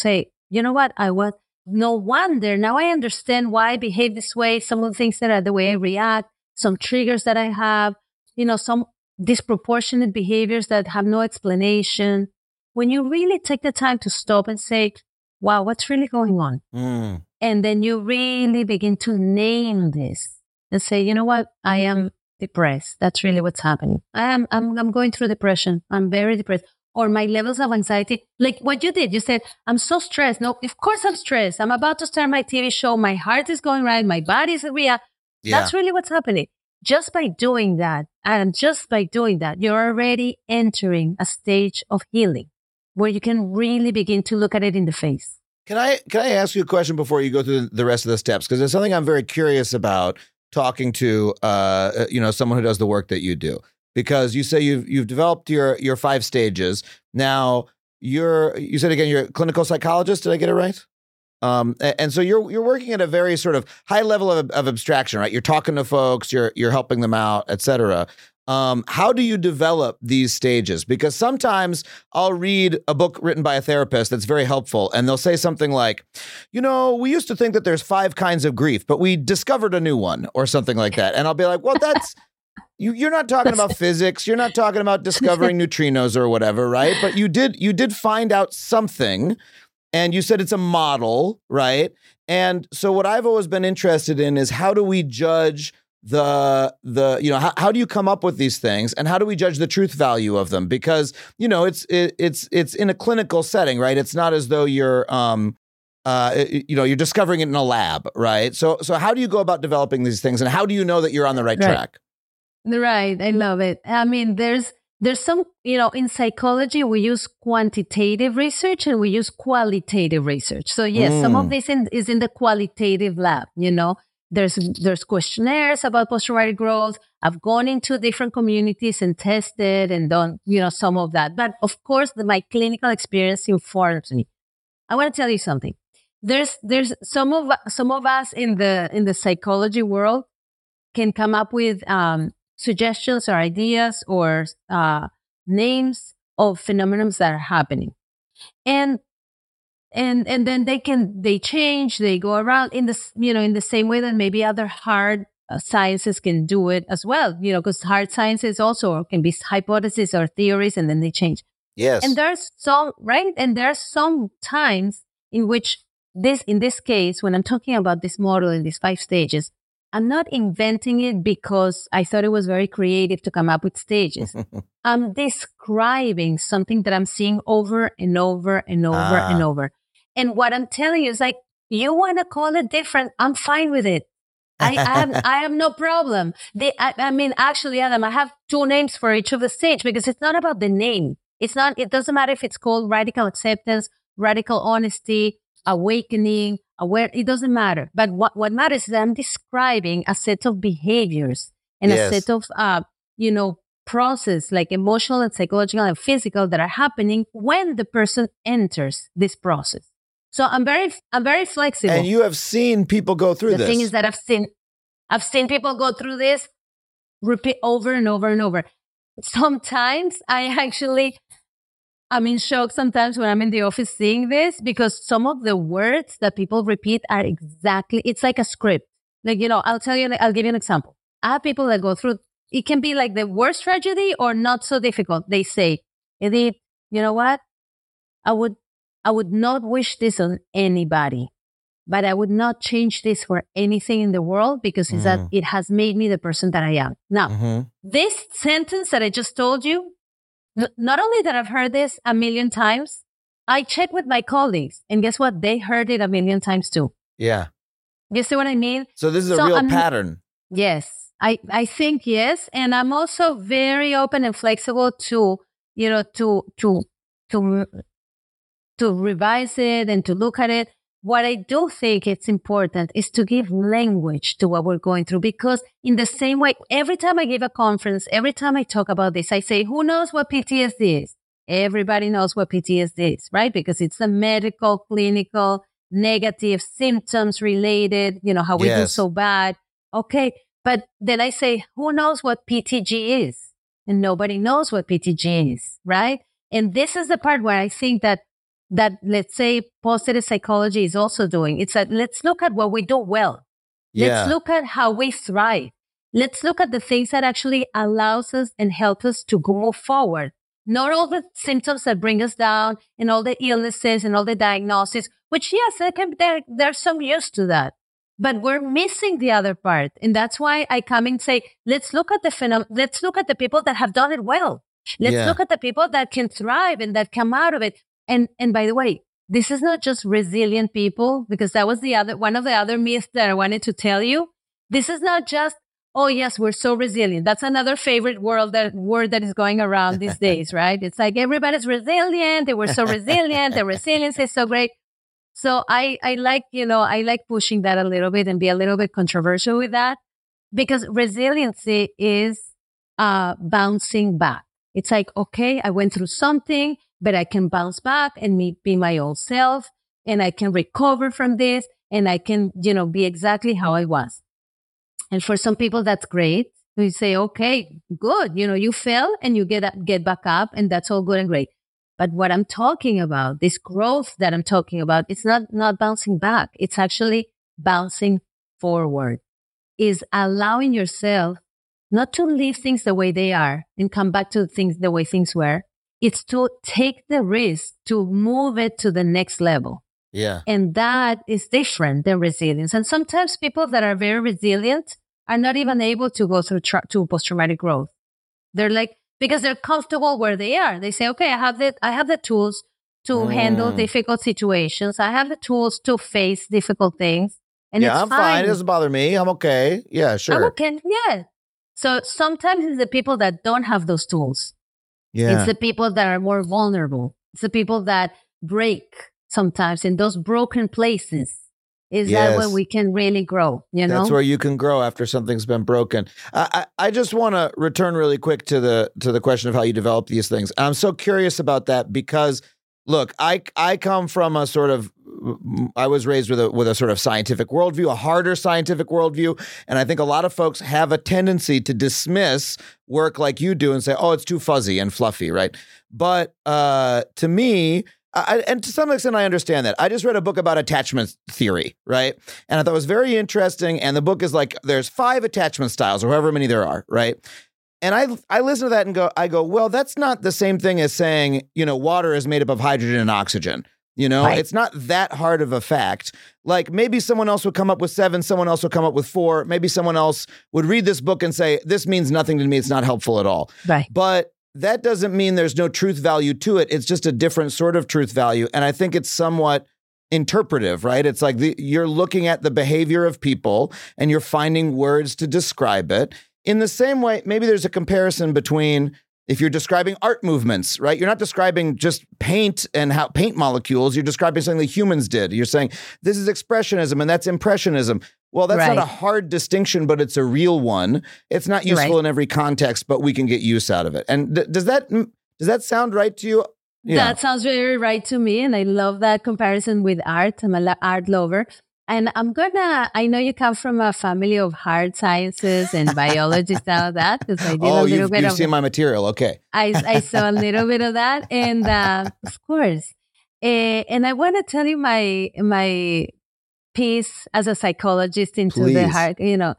A: you know what? I was, no wonder. Now I understand why I behave this way. Some of the things that are the way I react, some triggers that I have, you know, some disproportionate behaviors that have no explanation. When you really take the time to stop and say, wow, what's really going on?
B: Mm.
A: And then you really begin to name this and say, you know what? I am depressed. That's really what's happening. I am, I'm, I'm going through depression. I'm very depressed. Or my levels of anxiety, like what you did, you said, I'm so stressed. No, of course I'm stressed. I'm about to start my T V show. My heart is going right. My body's react.
B: Yeah.
A: That's really what's happening. Just by doing that, and just by doing that, you're already entering a stage of healing where you can really begin to look at it in the face.
B: Can I can I ask you a question before you go through the rest of the steps? Because there's something I'm very curious about talking to uh, you know, someone who does the work that you do. Because you say you've you've developed your your five stages. Now you're you said again you're a clinical psychologist. Did I get it right? Um, and so you're you're working at a very sort of high level of, of abstraction, right? You're talking to folks, you're you're helping them out, et cetera. Um, how do you develop these stages? Because sometimes I'll read a book written by a therapist that's very helpful, and they'll say something like, you know, we used to think that there's five kinds of grief, but we discovered a new one, or something like that. And I'll be like, well, that's you, you're not talking about physics. You're not talking about discovering neutrinos or whatever, right? But you did you did find out something. And you said it's a model, right? And so what I've always been interested in is how do we judge the, the you know, how, how do you come up with these things? And how do we judge the truth value of them? Because, you know, it's it, it's it's in a clinical setting, right? It's not as though you're, um, uh, you know, you're discovering it in a lab, right? So so how do you go about developing these things? And how do you know that you're on the right,
A: Right.
B: track?
A: Right. I love it. I mean, there's there's some, you know, in psychology, we use quantitative research and we use qualitative research. So yes,
B: Mm.
A: some of this in, is in the qualitative lab, you know. There's there's questionnaires about post-traumatic growth. I've gone into different communities and tested and done, you know, some of that. But of course, the, my clinical experience informs me. I want to tell you something. There's there's some of some of us in the in the psychology world can come up with um, suggestions or ideas or uh, names of phenomena that are happening, and and and then they can they change, they go around in this, you know, in the same way that maybe other hard uh, sciences can do it as well, you know, because hard sciences also can be hypotheses or theories, and then they change.
B: Yes.
A: And there's some right, and there are some times in which this, in this case, when I'm talking about this model in these five stages, I'm not inventing it because I thought it was very creative to come up with stages. I'm describing something that I'm seeing over and over and over
B: Ah.
A: and over. And what I'm telling you is like, you want to call it different, I'm fine with it. I, I have I have no problem. They, I, I mean, actually, Adam, I have two names for each of the stage because it's not about the name. It's not. It doesn't matter if it's called radical acceptance, radical honesty, awakening, aware. It doesn't matter. But what what matters is that I'm describing a set of behaviors and
B: Yes.
A: a set of uh, you know, process like emotional and psychological and physical that are happening when the person enters this process. So I'm very I'm very flexible.
B: And you have seen people go through
A: The
B: this.
A: thing is that I've seen, I've seen people go through this, repeat over and over and over. Sometimes I actually, I'm in shock sometimes when I'm in the office seeing this because some of the words that people repeat are exactly, it's like a script. Like, you know, I'll tell you, I'll give you an example. I have people that go through, it can be like the worst tragedy or not so difficult. They say, Edith, you know what? I would, I would not wish this on anybody. But I would not change this for anything in the world because it's that
B: Mhm.
A: it has made me the person that I am. Now,
B: Mhm.
A: this sentence that I just told you, n- not only that I've heard this a million times, I checked with my colleagues and guess what? They heard it a million times too.
B: Yeah.
A: You see what I mean?
B: So this is a
A: So
B: real
A: I'm-
B: pattern.
A: Yes, I, I think yes. And I'm also very open and flexible to, you know, to, to, to, to revise it and to look at it. What I do think it's important is to give language to what we're going through because in the same way, every time I give a conference, every time I talk about this, I say, who knows what P T S D is? Everybody knows what P T S D is, right? Because it's a medical, clinical, negative symptoms related, you know, how we do
B: Yes.
A: so bad. Okay. But then I say, who knows what P T G is? And nobody knows what P T G is, right? And this is the part where I think that that, let's say, positive psychology is also doing. It's that let's look at what we do well.
B: Yeah.
A: Let's look at how we thrive. Let's look at the things that actually allows us and help us to go move forward. Not all the symptoms that bring us down and all the illnesses and all the diagnoses, which yes, there can, there, there's some use to that. But we're missing the other part. And that's why I come and say, let's look at the phenom- let's look at the people that have done it well. Let's
B: Yeah.
A: look at the people that can thrive and that come out of it. And and by the way, this is not just resilient people, because that was the other one of the other myths that I wanted to tell you. This is not just, oh yes, we're so resilient. That's another favorite word that word that is going around these days, right? It's like everybody's resilient. They were so resilient. The resilience is so great. So I I like, you know, I like pushing that a little bit and be a little bit controversial with that, because resiliency is uh bouncing back. It's like, okay, I went through something, but I can bounce back and me, be my old self, and I can recover from this, and I can, you know, be exactly how I was. And for some people, that's great. You say, okay, good. You know, you fell and you get up, get back up, and that's all good and great. But what I'm talking about, this growth that I'm talking about, it's not, not bouncing back. It's actually bouncing forward. Is allowing yourself not to leave things the way they are and come back to things the way things were. It's to take the risk to move it to the next level.
B: Yeah.
A: And that is different than resilience. And sometimes people that are very resilient are not even able to go through tra- to post-traumatic growth. They're like, because they're comfortable where they are. They say, okay, I have the, I have the tools to
B: Mm.
A: handle difficult situations. I have the tools to face difficult things. And
B: yeah,
A: it's
B: I'm fine. It doesn't bother me. I'm okay. Yeah, sure.
A: I'm okay. Yeah. So sometimes it's the people that don't have those tools.
B: Yeah.
A: It's the people that are more vulnerable. It's the people that break sometimes in those broken places. Is that
B: Yes.
A: when we can really grow, you know?
B: That's where you can grow after something's been broken. I, I, I just want to return really quick to the to the question of how you develop these things. I'm so curious about that because, look, I I come from a sort of I was raised with a with a sort of scientific worldview, a harder scientific worldview, and I think a lot of folks have a tendency to dismiss work like you do and say, "Oh, it's too fuzzy and fluffy," right? But uh, to me. I, and to some extent, I understand that. I just read a book about attachment theory, right? And I thought it was very interesting. And the book is like, there's five attachment styles or however many there are, right? And I I listen to that and go, I go, well, that's not the same thing as saying, you know, water is made up of hydrogen and oxygen. You know,
A: Right.
B: It's not that hard of a fact. Like maybe someone else would come up with seven, someone else would come up with four. Maybe someone else would read this book and say, this means nothing to me. It's not helpful at all.
A: Right.
B: But that doesn't mean there's no truth value to it. It's just a different sort of truth value. And I think it's somewhat interpretive, right? It's like the, you're looking at the behavior of people and you're finding words to describe it. In the same way, maybe there's a comparison between if you're describing art movements, right? You're not describing just paint and how paint molecules. You're describing something that humans did. You're saying this is expressionism and that's impressionism. Well, that's
A: Right.
B: not a hard distinction, but it's a real one. It's not useful
A: Right.
B: in every context, but we can get use out of it. And th- does that does that sound right to you? Yeah.
A: That sounds very right to me. And I love that comparison with art. I'm an art lover. And I'm gonna, I know you come from a family of hard sciences and biologists and all that, because I did
B: oh,
A: a little
B: you've,
A: bit
B: you've
A: of
B: seen my material. Okay.
A: I, I saw a little bit of that, and uh, of course, uh, and I want to tell you my my piece as a psychologist into the
B: Please.
A: heart. You know,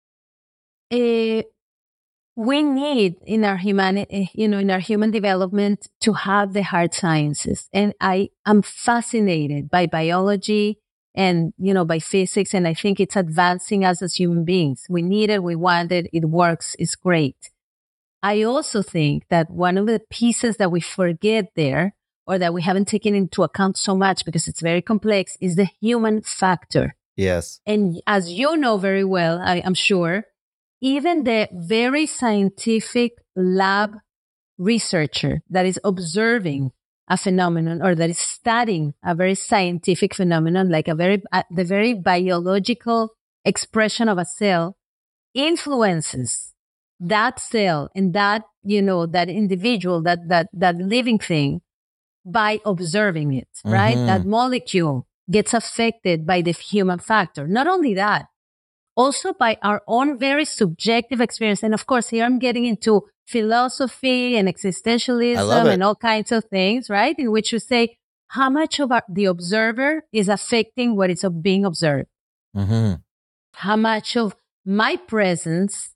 A: uh, we need in our humanity, you know, in our human development to have the hard sciences, and I am fascinated by biology and you know by physics, and I think it's advancing us as human beings. We need it, we want it, it works, it's great. I also think that one of the pieces that we forget there, or that we haven't taken into account so much because it's very complex, is the human factor.
B: Yes.
A: And as you know very well, I, I'm sure, even the very scientific lab researcher that is observing a phenomenon or that is studying a very scientific phenomenon, like a very uh, the very biological expression of a cell, influences that cell and that, you know, that individual, that that that living thing by observing it, right?
B: Mhm.
A: That molecule gets affected by the human factor. Not only that, also by our own very subjective experience. And of course, here I'm getting into philosophy and
B: I love
A: existentialism
B: it.
A: and all kinds of things, right? In which you say, how much of our, the observer is affecting what is being observed.
B: Mm-hmm.
A: How much of my presence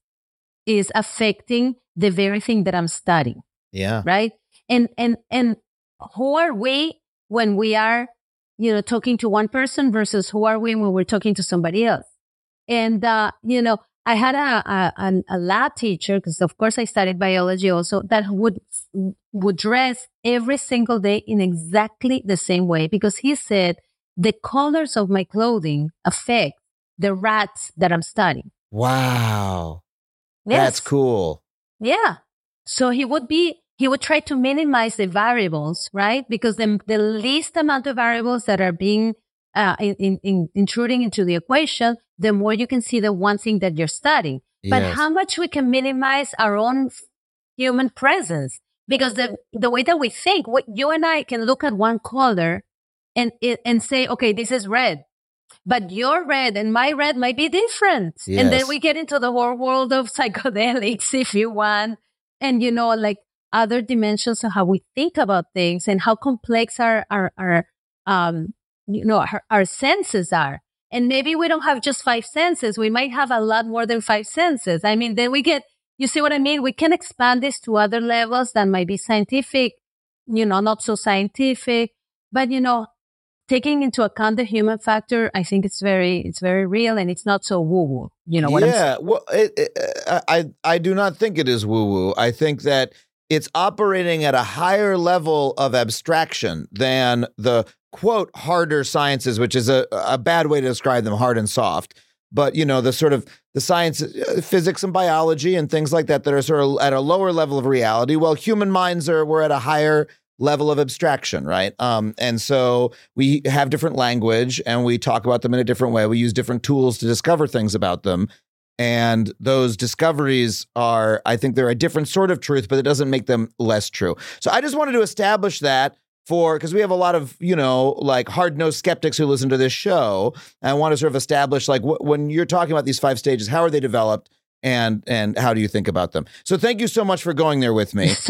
A: is affecting the very thing that I'm studying.
B: Yeah.
A: Right. And, and, and who are we when we are, you know, talking to one person versus who are we when we're talking to somebody else? And, uh, you know, I had a, a, a lab teacher, because of course I studied biology also, that would, would dress every single day in exactly the same way, because he said the colors of my clothing affect the rats that I'm studying.
B: Wow.
A: Yes.
B: That's cool.
A: Yeah. So he would be, he would try to minimize the variables, right? Because the, the least amount of variables that are being uh, in, in, in, intruding into the equation, the more you can see the one thing that you're studying.
B: Yes.
A: But how much we can minimize our own human presence? Because the the way that we think, what you and I can look at one color and and say, okay, this is red. But your red and my red might be different.
B: Yes.
A: And then we get into the whole world of psychedelics, if you want. And, you know, like other dimensions of how we think about things and how complex our, our, our um, you know, our, our senses are. And maybe we don't have just five senses. We might have a lot more than five senses. I mean, then we get, you see what I mean? We can expand this to other levels that might be scientific, you know, not so scientific. But, you know, taking into account the human factor, I think it's very, it's very real, and it's not so woo-woo. You know what I'm saying?
B: Yeah, well, it, it, I, I do not think it is woo-woo. I think that it's operating at a higher level of abstraction than the, quote, harder sciences, which is a, a bad way to describe them, hard and soft. But, you know, the sort of the science, uh, physics and biology and things like that that are sort of at a lower level of reality. Well, human minds are, we're at a higher level of abstraction, right? Um, and so we have different language and we talk about them in a different way. We use different tools to discover things about them. And those discoveries are, I think they're a different sort of truth, but it doesn't make them less true. So I just wanted to establish that for, because we have a lot of, you know, like hard-nosed skeptics who listen to this show. And I want to sort of establish, like, wh- when you're talking about these five stages, how are they developed and and how do you think about them? So thank you so much for going there with me.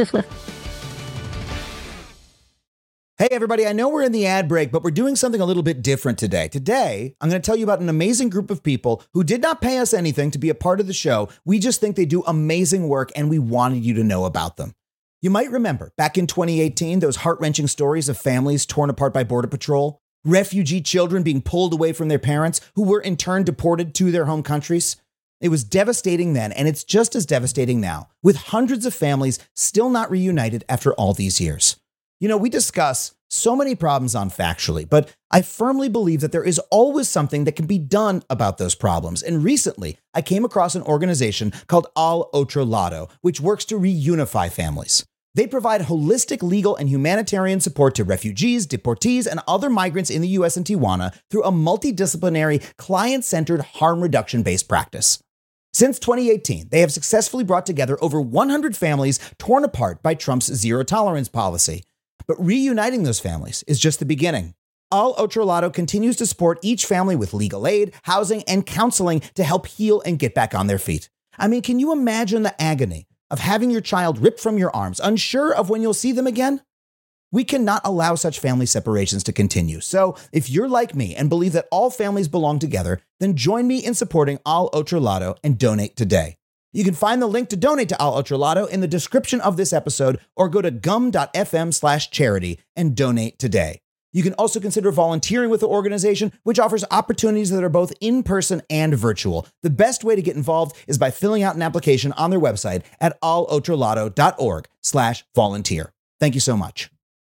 B: Hey, everybody, I know we're in the ad break, but we're doing something a little bit different today. Today, I'm going to tell you about an amazing group of people who did not pay us anything to be a part of the show. We just think they do amazing work, and we wanted you to know about them. You might remember, back in twenty eighteen, those heart-wrenching stories of families torn apart by Border Patrol, refugee children being pulled away from their parents who were in turn deported to their home countries. It was devastating then, and it's just as devastating now, with hundreds of families still not reunited after all these years. You know, we discuss so many problems on Factually, but I firmly believe that there is always something that can be done about those problems. And recently, I came across an organization called Al Otro Lado, which works to reunify families. They provide holistic legal and humanitarian support to refugees, deportees, and other migrants in the U S and Tijuana through a multidisciplinary, client-centered, harm reduction-based practice. Since twenty eighteen, they have successfully brought together over one hundred families torn apart by Trump's zero-tolerance policy. But reuniting those families is just the beginning. Al Otro Lado continues to support each family with legal aid, housing, and counseling to help heal and get back on their feet. I mean, can you imagine the agony of having your child ripped from your arms, unsure of when you'll see them again? We cannot allow such family separations to continue. So if you're like me and believe that all families belong together, then join me in supporting Al Otro Lado and donate today. You can find the link to donate to Al Otro Lado in the description of this episode, or go to gum.fm slash charity and donate today. You can also consider volunteering with the organization, which offers opportunities that are both in-person and virtual. The best way to get involved is by filling out an application on their website at alotrolado.org slash volunteer. Thank you so much.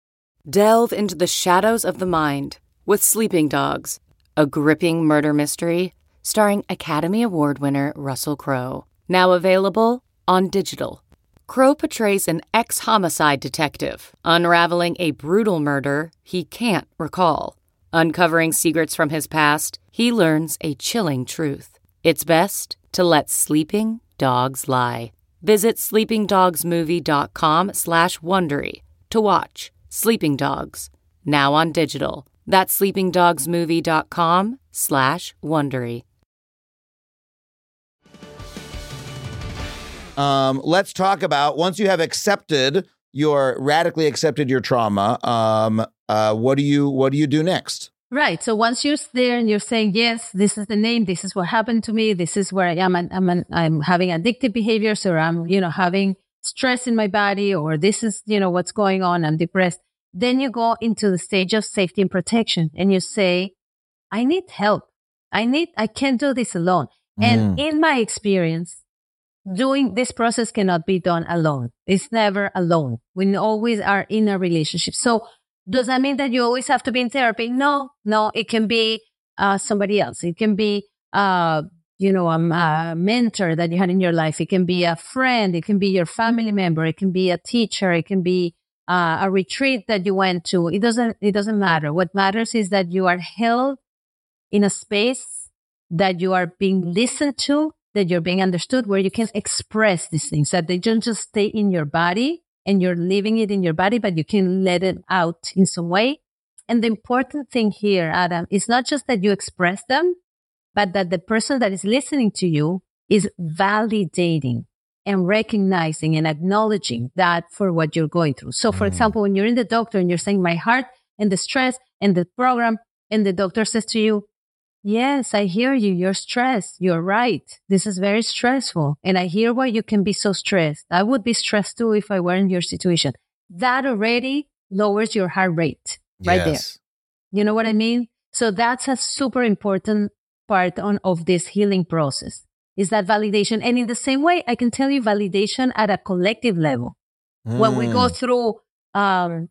E: Delve into the shadows of the mind with Sleeping Dogs, a gripping murder mystery starring Academy Award winner Russell Crowe. Now available on digital. Crowe portrays an ex-homicide detective unraveling a brutal murder he can't recall. Uncovering secrets from his past, he learns a chilling truth. It's best to let sleeping dogs lie. Visit sleepingdogsmovie.com slash Wondery to watch Sleeping Dogs, now on digital. That's sleepingdogsmovie.com slash Wondery.
B: Um, let's talk about, once you have accepted you're radically accepted your trauma. Um, uh, what do you what do you do next?
A: Right. So once you're there and you're saying, yes, this is the name, this is what happened to me, this is where I am, I'm, I'm, I'm having addictive behaviors, or I'm, you know, having stress in my body, or this is, you know, what's going on, I'm depressed. Then you go into the stage of safety and protection, and you say, I need help. I need, I can't do this alone. Mm. And in my experience, doing this process cannot be done alone. It's never alone. We always are in a relationship. So does that mean that you always have to be in therapy? No, no, it can be uh, somebody else. It can be, uh, you know, um, a mentor that you had in your life. It can be a friend. It can be your family member. It can be a teacher. It can be uh, a retreat that you went to. It doesn't, it doesn't matter. What matters is that you are held in a space, that you are being listened to, that you're being understood, where you can express these things, that they don't just stay in your body and you're living it in your body, but you can let it out in some way. And the important thing here, Adam, is not just that you express them, but that the person that is listening to you is validating and recognizing and acknowledging that for what you're going through. So, for mm. example, when you're in the doctor and you're saying my heart and the stress and the program, and the doctor says to you, yes, I hear you. You're stressed. You're right. This is very stressful. And I hear why you can be so stressed. I would be stressed too if I were in your situation. That already lowers your heart rate right
B: Yes.
A: there. You know what I mean? So that's a super important part on of this healing process, is that validation. And in the same way, I can tell you validation at a collective level. Mm. When we go through, um,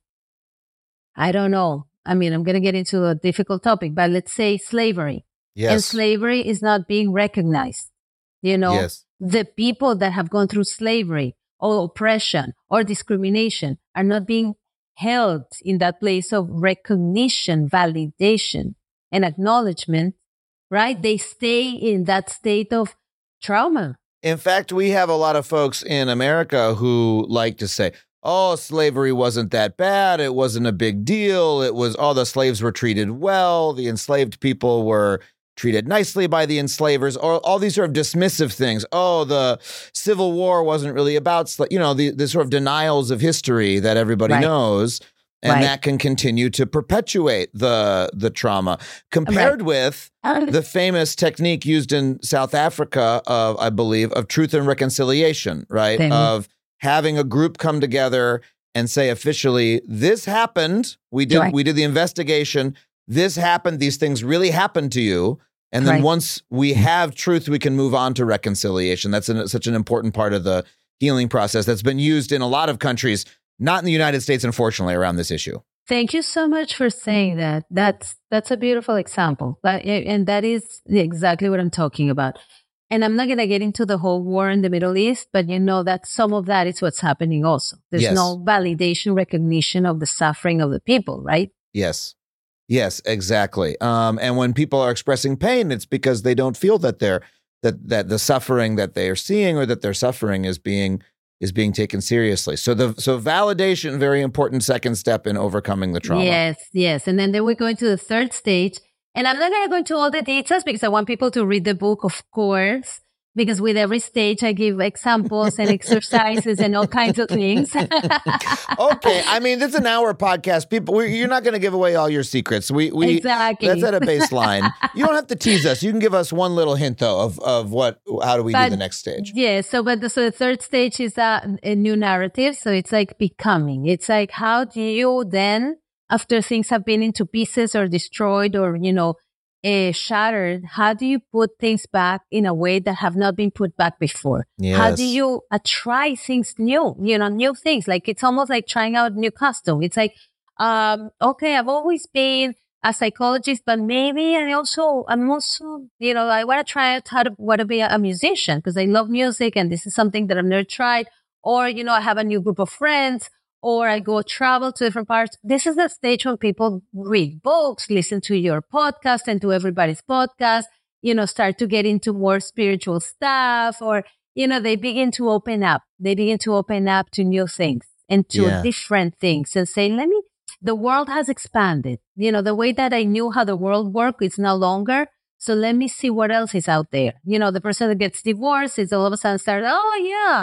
A: I don't know, I mean, I'm going to get into a difficult topic, but let's say slavery.
B: Yes.
A: And slavery is not being recognized. You know,
B: yes.
A: the people that have gone through slavery or oppression or discrimination are not being held in that place of recognition, validation, and acknowledgement, right? They stay in that state of trauma.
B: In fact, we have a lot of folks in America who like to say, oh, slavery wasn't that bad. It wasn't a big deal. It was, all the slaves were treated well. The enslaved people were treated nicely by the enslavers, or all these sort of dismissive things. Oh, the Civil War wasn't really about, sla-, you know, the, the sort of denials of history that everybody right. knows. And right. that can continue to perpetuate the the trauma, compared right. with the famous technique used in South Africa of, I believe, of truth and reconciliation, right? Same. Of having a group come together and say officially, this happened. We did right. we did the investigation. This happened. These things really happened to you. And then right. once we have truth, we can move on to reconciliation. That's an, such an important part of the healing process that's been used in a lot of countries, not in the United States, unfortunately, around this issue.
A: Thank you so much for saying that. That's that's a beautiful example. That, and that is exactly what I'm talking about. And I'm not going to get into the whole war in the Middle East, but you know that some of that is what's happening also. There's yes. no validation, recognition of the suffering of the people, right?
B: Yes. Yes, exactly. Um, and when people are expressing pain, it's because they don't feel that they're that that the suffering that they are seeing or that they're suffering is being is being taken seriously. So the so validation, very important second step in overcoming the trauma.
A: Yes, yes. And then, then we go into the third stage. And I'm not going to go into all the details because I want people to read the book, of course, because with every stage I give examples and exercises and all kinds of things.
B: Okay. I mean, this is an hour podcast. People, we, you're not going to give away all your secrets. We, we
A: Exactly.
B: That's at a baseline. You don't have to tease us. You can give us one little hint, though, of, of what, how do we but, do the next stage?
A: Yeah. So, but the, so the third stage is a, a new narrative. So it's like becoming. It's like, how do you then, after things have been into pieces or destroyed or, you know, uh, shattered, how do you put things back in a way that have not been put back before?
B: Yes.
A: How do you uh, try things new, you know, new things? Like, it's almost like trying out new costume. It's like, um, okay, I've always been a psychologist, but maybe I also, I'm also, you know, I want to try out how to, want to be a, a musician because I love music and this is something that I've never tried. Or, you know, I have a new group of friends. Or I go travel to different parts. This is the stage when people read books, listen to your podcast and to everybody's podcast, you know, start to get into more spiritual stuff, or, you know, they begin to open up. They begin to open up to new things and to yeah. different things and say, let me, the world has expanded. You know, the way that I knew how the world worked is no longer. So let me see what else is out there. You know, the person that gets divorced is all of a sudden started, oh, yeah.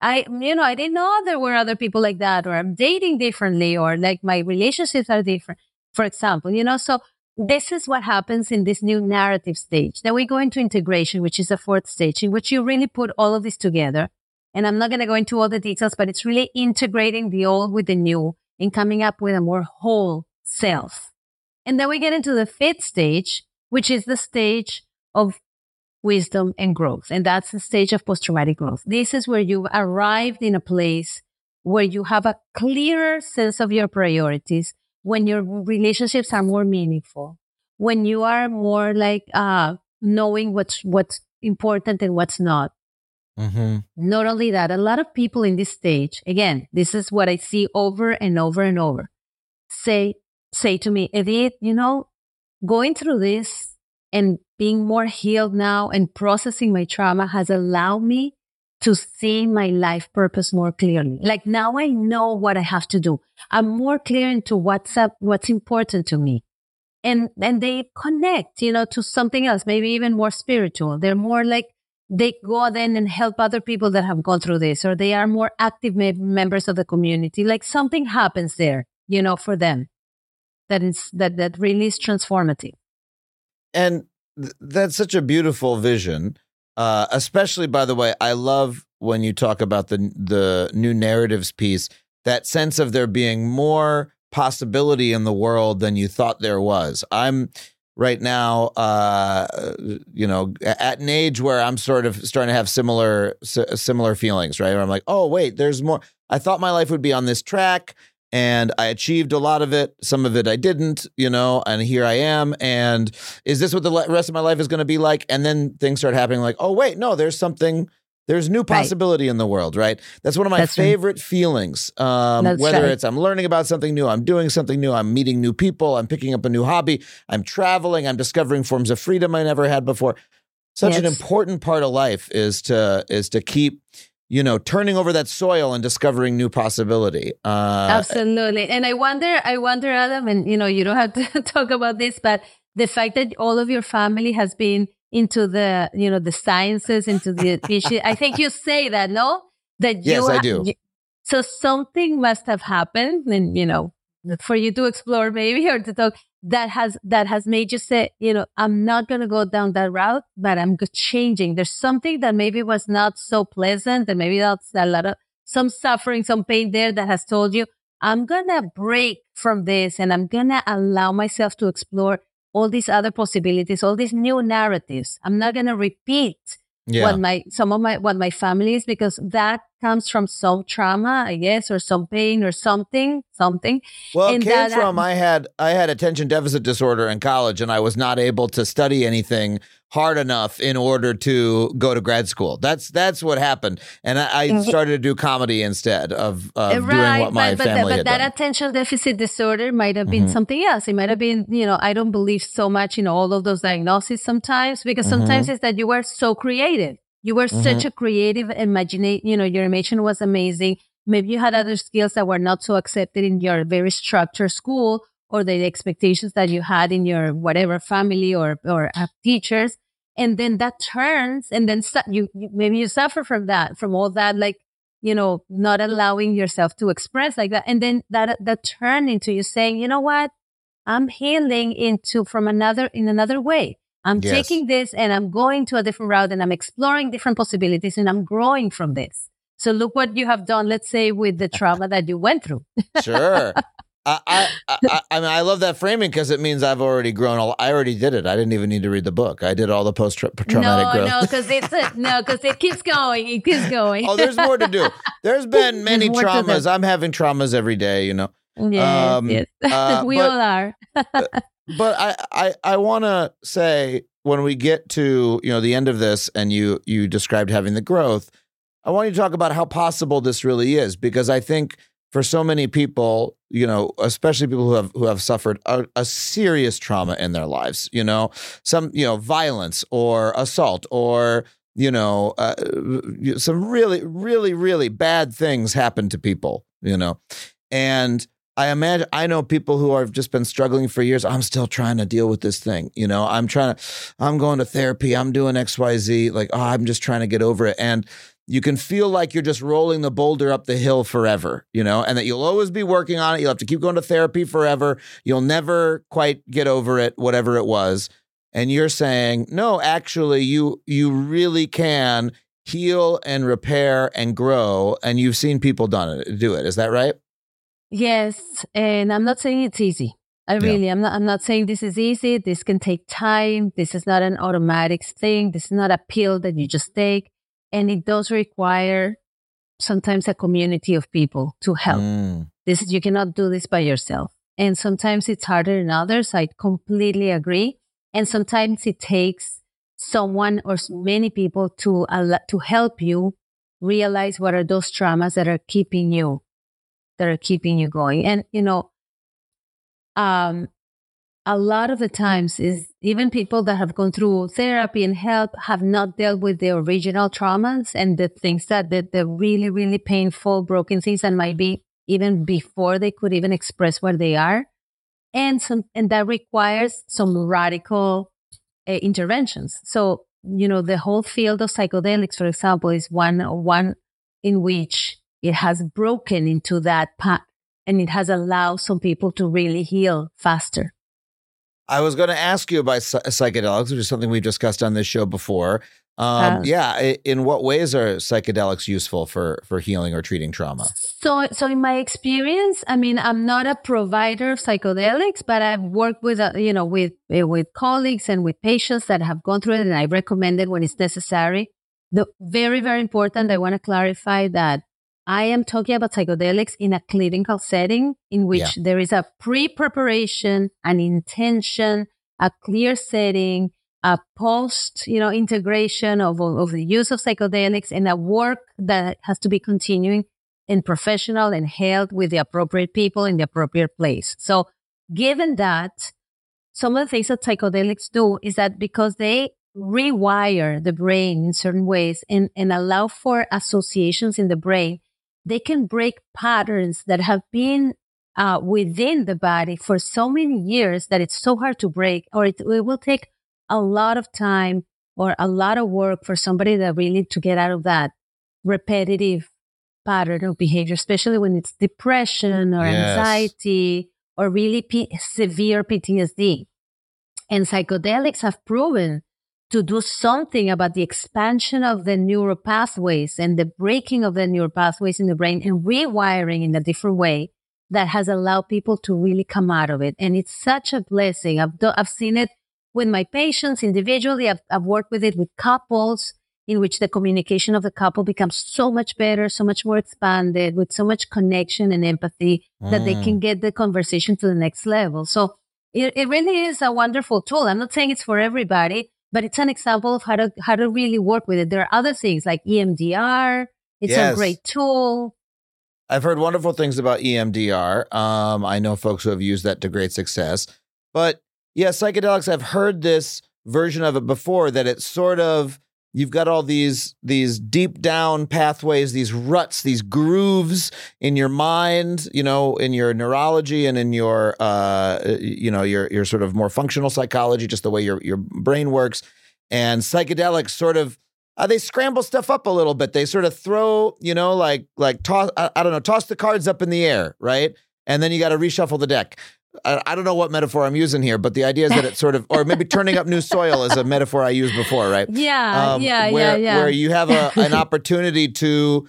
A: I, you know, I didn't know there were other people like that, or I'm dating differently, or like my relationships are different, for example, you know, so this is what happens in this new narrative stage. Then we go into integration, which is the fourth stage, in which you really put all of this together. And I'm not going to go into all the details, but it's really integrating the old with the new and coming up with a more whole self. And then we get into the fifth stage, which is the stage of wisdom and growth. And that's the stage of post-traumatic growth. This is where you've arrived in a place where you have a clearer sense of your priorities, when your relationships are more meaningful, when you are more like uh, knowing what's, what's important and what's not.
B: Mm-hmm.
A: Not only that, a lot of people in this stage, again, this is what I see over and over and over, say, say to me, Edith, you know, going through this and being more healed now and processing my trauma has allowed me to see my life purpose more clearly. Like now I know what I have to do. I'm more clear into what's up, what's important to me. And, and they connect, you know, to something else, maybe even more spiritual. They're more like, they go then and help other people that have gone through this, or they are more active me- members of the community. Like something happens there, you know, for them that is, that, that really is transformative.
B: And th- that's such a beautiful vision. Uh, especially, by the way, I love when you talk about the the new narratives piece, that sense of there being more possibility in the world than you thought there was. I'm right now, uh, you know, at an age where I'm sort of starting to have similar s- similar feelings, right? Where I'm like, oh, wait, there's more. I thought my life would be on this track, and I achieved a lot of it. Some of it I didn't, you know, and here I am. And is this what the rest of my life is going to be like? And then things start happening like, oh, wait, no, there's something, there's new possibility right. in the world, right? That's one of my That's favorite right. feelings. Um, whether right. it's I'm learning about something new, I'm doing something new, I'm meeting new people, I'm picking up a new hobby, I'm traveling, I'm discovering forms of freedom I never had before. Such yes. an important part of life is to is to keep, you know, turning over that soil and discovering new possibility. Uh,
A: Absolutely. And I wonder, I wonder, Adam, and, you know, you don't have to talk about this, but the fact that all of your family has been into the, you know, the sciences, into the issue, I think you say that, no? That you
B: yes,
A: ha-
B: I do.
A: So something must have happened, and, you know, for you to explore maybe, or to talk, that has that has made you say, you know, I'm not going to go down that route, but I'm changing. There's something that maybe was not so pleasant, and maybe that's a lot of some suffering, some pain there that has told you, I'm going to break from this, and I'm going to allow myself to explore all these other possibilities, all these new narratives. I'm not going to repeat yeah. what my some of my what my family is, because that comes from some trauma, I guess, or some pain or something, something.
B: Well,
A: and
B: it came
A: that,
B: from I had I had attention deficit disorder in college, and I was not able to study anything hard enough in order to go to grad school. That's that's what happened, and I, I started to do comedy instead of, of
A: right,
B: doing what my
A: but, but
B: family
A: but
B: had
A: that
B: done.
A: attention deficit disorder might have been mm-hmm. something else. It might have been, you know, I don't believe so much in all of those diagnoses sometimes, because mm-hmm. sometimes it's that you were so creative. You were mm-hmm. such a creative imagination, you know, your imagination was amazing. Maybe you had other skills that were not so accepted in your very structured school, or the expectations that you had in your whatever family or, or uh, teachers. And then that turns, and then su- you, you maybe you suffer from that, from all that, like, you know, not allowing yourself to express like that. And then that, that turned into you saying, you know what, I'm healing into from another, in another way. I'm yes. taking this and I'm going to a different route, and I'm exploring different possibilities, and I'm growing from this. So look what you have done, let's say, with the trauma that you went through.
B: Sure. I, I, I, I mean, I love that framing, because it means I've already grown. All, I already did it. I didn't even need to read the book. I did all the post-traumatic
A: no,
B: growth.
A: No, because it's a, no, because it keeps going. It keeps going.
B: Oh, there's more to do. There's been many traumas. I'm having traumas every day, you know.
A: Yes, um, yes. Uh, we
B: but,
A: all are.
B: But I, I, I want to say, when we get to, you know, the end of this, and you you described having the growth, I want you to talk about how possible this really is, because I think for so many people, you know, especially people who have who have suffered a, a serious trauma in their lives, you know, some, you know, violence or assault, or, you know, uh, some really, really, really bad things happen to people, you know, and I imagine, I know people who have just been struggling for years. I'm still trying to deal with this thing. You know, I'm trying to, I'm going to therapy. I'm doing X, Y, Z. Like, oh, I'm just trying to get over it. And you can feel like you're just rolling the boulder up the hill forever, you know, and that you'll always be working on it. You'll have to keep going to therapy forever. You'll never quite get over it, whatever it was. And you're saying, no, actually, you you really can heal and repair and grow. And you've seen people done it, do it. Is that right?
A: Yes. And I'm not saying it's easy. I really, yeah. I'm not, I'm not saying this is easy. This can take time. This is not an automatic thing. This is not a pill that you just take. And it does require sometimes a community of people to help. Mm. This is, you cannot do this by yourself. And sometimes it's harder than others. I completely agree. And sometimes it takes someone or many people to uh, to help you realize what are those traumas that are keeping you, that are keeping you going. And, you know, um, a lot of the times is even people that have gone through therapy and help have not dealt with the original traumas and the things that the, the really, really painful, broken things that might be even before they could even express where they are. And some, and that requires some radical uh, interventions. So, you know, the whole field of psychedelics, for example, is one, one in which it has broken into that path and it has allowed some people to really heal faster.
B: I was going to ask you about psychedelics, which is something we've discussed on this show before. Um, uh, yeah. In what ways are psychedelics useful for, for healing or treating trauma?
A: So, so in my experience, I mean, I'm not a provider of psychedelics, but I've worked with, uh, you know, with, uh, with colleagues and with patients that have gone through it, and I recommend it when it's necessary. The very, very important, I want to clarify that I am talking about psychedelics in a clinical setting in which yeah. there is a pre-preparation, an intention, a clear setting, a post, you know, integration of, of the use of psychedelics, and a work that has to be continuing in professional and held with the appropriate people in the appropriate place. So given that, some of the things that psychedelics do is that because they rewire the brain in certain ways and, and allow for associations in the brain, they can break patterns that have been uh, within the body for so many years that it's so hard to break, or it, it will take a lot of time or a lot of work for somebody that really to get out of that repetitive pattern of behavior, especially when it's depression or yes. anxiety or really P- severe P T S D. And psychedelics have proven to do something about the expansion of the neural pathways and the breaking of the neural pathways in the brain and rewiring in a different way that has allowed people to really come out of it. And it's such a blessing. I've, do, I've seen it with my patients individually. I've, I've worked with it with couples in which the communication of the couple becomes so much better, so much more expanded, with so much connection and empathy mm. that they can get the conversation to the next level. So it, it really is a wonderful tool. I'm not saying it's for everybody, but it's an example of how to how to really work with it. There are other things like E M D R. It's yes. a great tool.
B: I've heard wonderful things about E M D R. Um, I know folks who have used that to great success. But yeah, psychedelics, I've heard this version of it before, that it's sort of, you've got all these these deep down pathways, these ruts, these grooves in your mind, you know, in your neurology and in your, uh, you know, your your sort of more functional psychology, just the way your your brain works. And psychedelics sort of, uh, they scramble stuff up a little bit. They sort of throw, you know, like like toss, I, I don't know, toss the cards up in the air, right? And then you got to reshuffle the deck. I, I don't know what metaphor I'm using here, but the idea is that it's sort of, or maybe turning up new soil is a metaphor I used before, right?
A: Yeah, um, yeah,
B: where,
A: yeah, yeah.
B: Where you have a, an opportunity to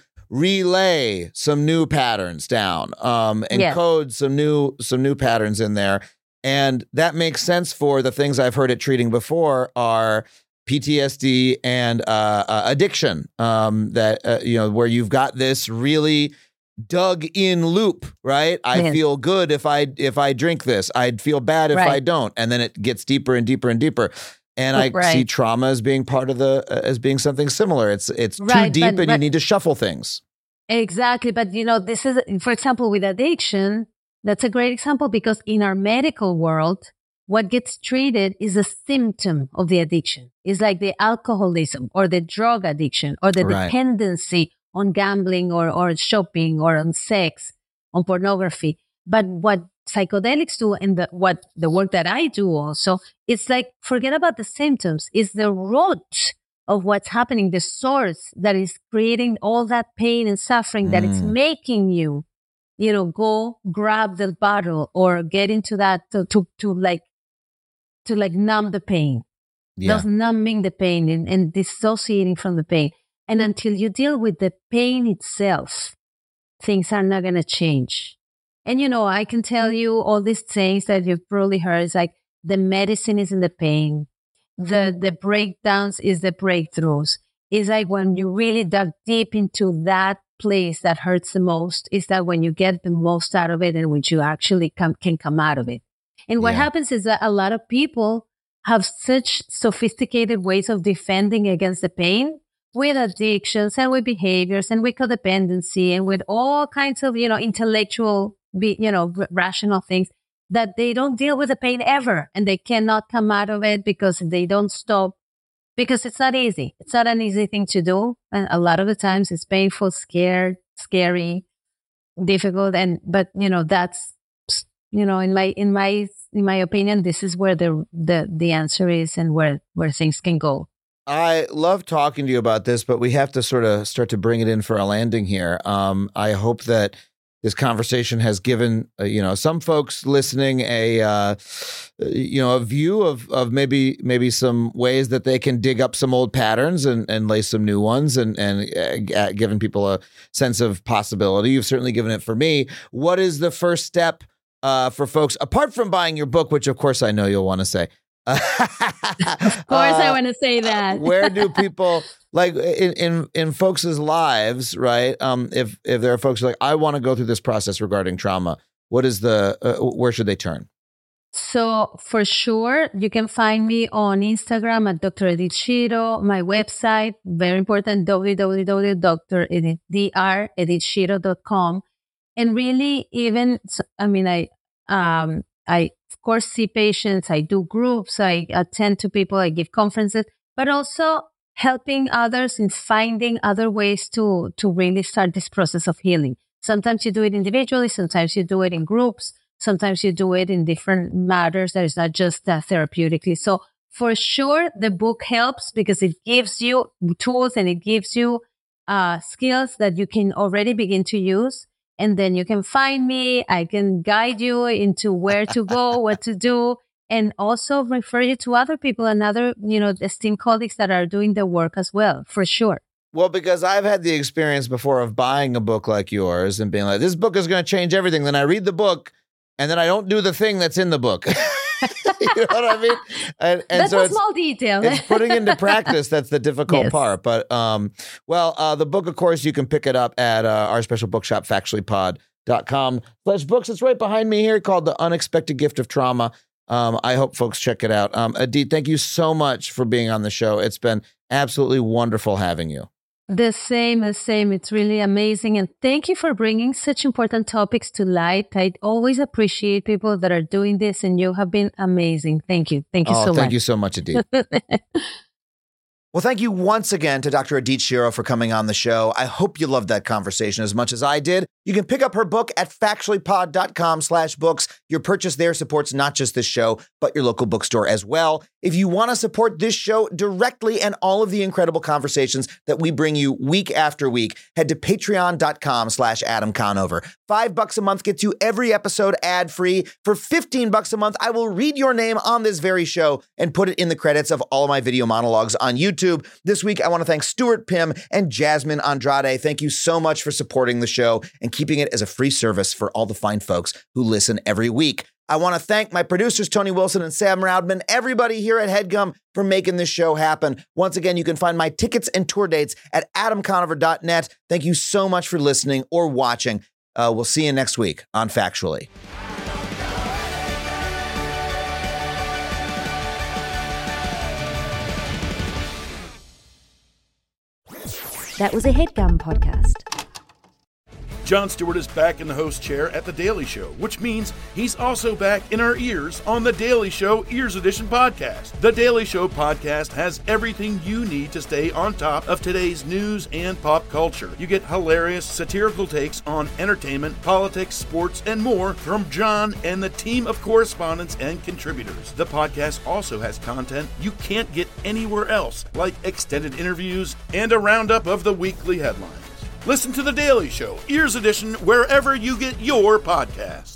B: relay some new patterns down, um, encode yes. some new some new patterns in there, and that makes sense for the things I've heard it treating before are P T S D and uh, uh, addiction. Um, that uh, you know, where you've got this really dug in loop, right? I yes. feel good if I if I drink this. I'd feel bad if right. I don't, and then it gets deeper and deeper and deeper. And I right. see trauma as being part of the uh, as being something similar. It's it's right, too deep, but, and but, you need to shuffle things.
A: Exactly, but you know, this is, for example, with addiction. That's a great example because in our medical world, what gets treated is a symptom of the addiction. It's like the alcoholism or the drug addiction or the right. dependency on gambling or, or shopping or on sex, on pornography. But what psychedelics do and the, what the work that I do also, it's like, forget about the symptoms. It's the root of what's happening, the source that is creating all that pain and suffering, mm. that it's making you, you know, go grab the bottle or get into that to, to, to like, to like numb the pain. Yeah. Those numbing the pain and, and dissociating from the pain. And until you deal with the pain itself, things are not going to change. And, you know, I can tell you all these things that you've probably heard. It's like the medicine is in the pain. The the breakdowns is the breakthroughs. It's like when you really dug deep into that place that hurts the most, is that when you get the most out of it and when you actually come, can come out of it. And what yeah. happens is that a lot of people have such sophisticated ways of defending against the pain with addictions and with behaviors and with codependency and with all kinds of, you know, intellectual, you know, r- rational things, that they don't deal with the pain ever, and they cannot come out of it because they don't stop, because it's not easy. It's not an easy thing to do. And a lot of the times it's painful, scared, scary, difficult. And, but, you know, that's, you know, in my, in my, in my opinion, this is where the, the, the answer is and where, where things can go.
B: I love talking to you about this, but we have to sort of start to bring it in for a landing here. Um, I hope that this conversation has given, uh, you know, some folks listening a, uh, you know, a view of of maybe maybe some ways that they can dig up some old patterns and, and lay some new ones, and and uh, giving people a sense of possibility. You've certainly given it for me. What is the first step uh, for folks, apart from buying your book, which of course I know you'll want to say?
A: Of course, uh, I want to say that.
B: Where do people, like in, in in folks' lives, right? Um, if if there are folks who are like, I want to go through this process regarding trauma, what is the uh, where should they turn?
A: So for sure, you can find me on Instagram at Doctor Edith Shiro. My website, very important, w w w dot dr edith shiro dot com. And really, even I mean, I um I. Of course, see patients, I do groups, I attend to people, I give conferences, but also helping others in finding other ways to, to really start this process of healing. Sometimes you do it individually, sometimes you do it in groups, sometimes you do it in different matters that is not just uh, therapeutically. So for sure, the book helps because it gives you tools and it gives you uh, skills that you can already begin to use. And then you can find me. I can guide you into where to go, what to do, and also refer you to other people and other, you know, esteemed colleagues that are doing the work as well, for sure.
B: Well, because I've had the experience before of buying a book like yours and being like, this book is going to change everything. Then I read the book and then I don't do the thing that's in the book. You know what I mean? And, and
A: that's
B: so
A: a small detail.
B: It's putting into practice that's the difficult
A: yes.
B: part. But, um, well, uh, the book, of course, you can pick it up at uh, our special bookshop, factually pod dot com slash books. It's right behind me here, called The Unexpected Gift of Trauma. Um, I hope folks check it out. Um, Edith, thank you so much for being on the show. It's been absolutely wonderful having you.
A: The same, the same. It's really amazing. And thank you for bringing such important topics to light. I always appreciate people that are doing this, and you have been amazing. Thank you. Thank you
B: oh,
A: so
B: thank
A: much.
B: Thank you so much, Edith. Well, thank you once again to Doctor Edith Shiro for coming on the show. I hope you loved that conversation as much as I did. You can pick up her book at factually pod dot com slash books. Your purchase there supports not just this show, but your local bookstore as well. If you want to support this show directly and all of the incredible conversations that we bring you week after week, head to patreon dot com slash Adam Conover. Five bucks a month gets you every episode ad-free. For fifteen bucks a month, I will read your name on this very show and put it in the credits of all of my video monologues on YouTube. This week, I want to thank Stuart Pym and Jasmine Andrade. Thank you so much for supporting the show and keeping it as a free service for all the fine folks who listen every week. I want to thank my producers, Tony Wilson and Sam Roudman, everybody here at HeadGum for making this show happen. Once again, you can find my tickets and tour dates at adam conover dot net. Thank you so much for listening or watching. Uh, we'll see you next week on Factually.
F: That was a HeadGum podcast. Jon Stewart is back in the host chair at The Daily Show, which means he's also back in our ears on The Daily Show Ears Edition podcast. The Daily Show podcast has everything you need to stay on top of today's news and pop culture. You get hilarious, satirical takes on entertainment, politics, sports, and more from Jon and the team of correspondents and contributors. The podcast also has content you can't get anywhere else, like extended interviews and a roundup of the weekly headlines. Listen to The Daily Show, Ears Edition, wherever you get your podcasts.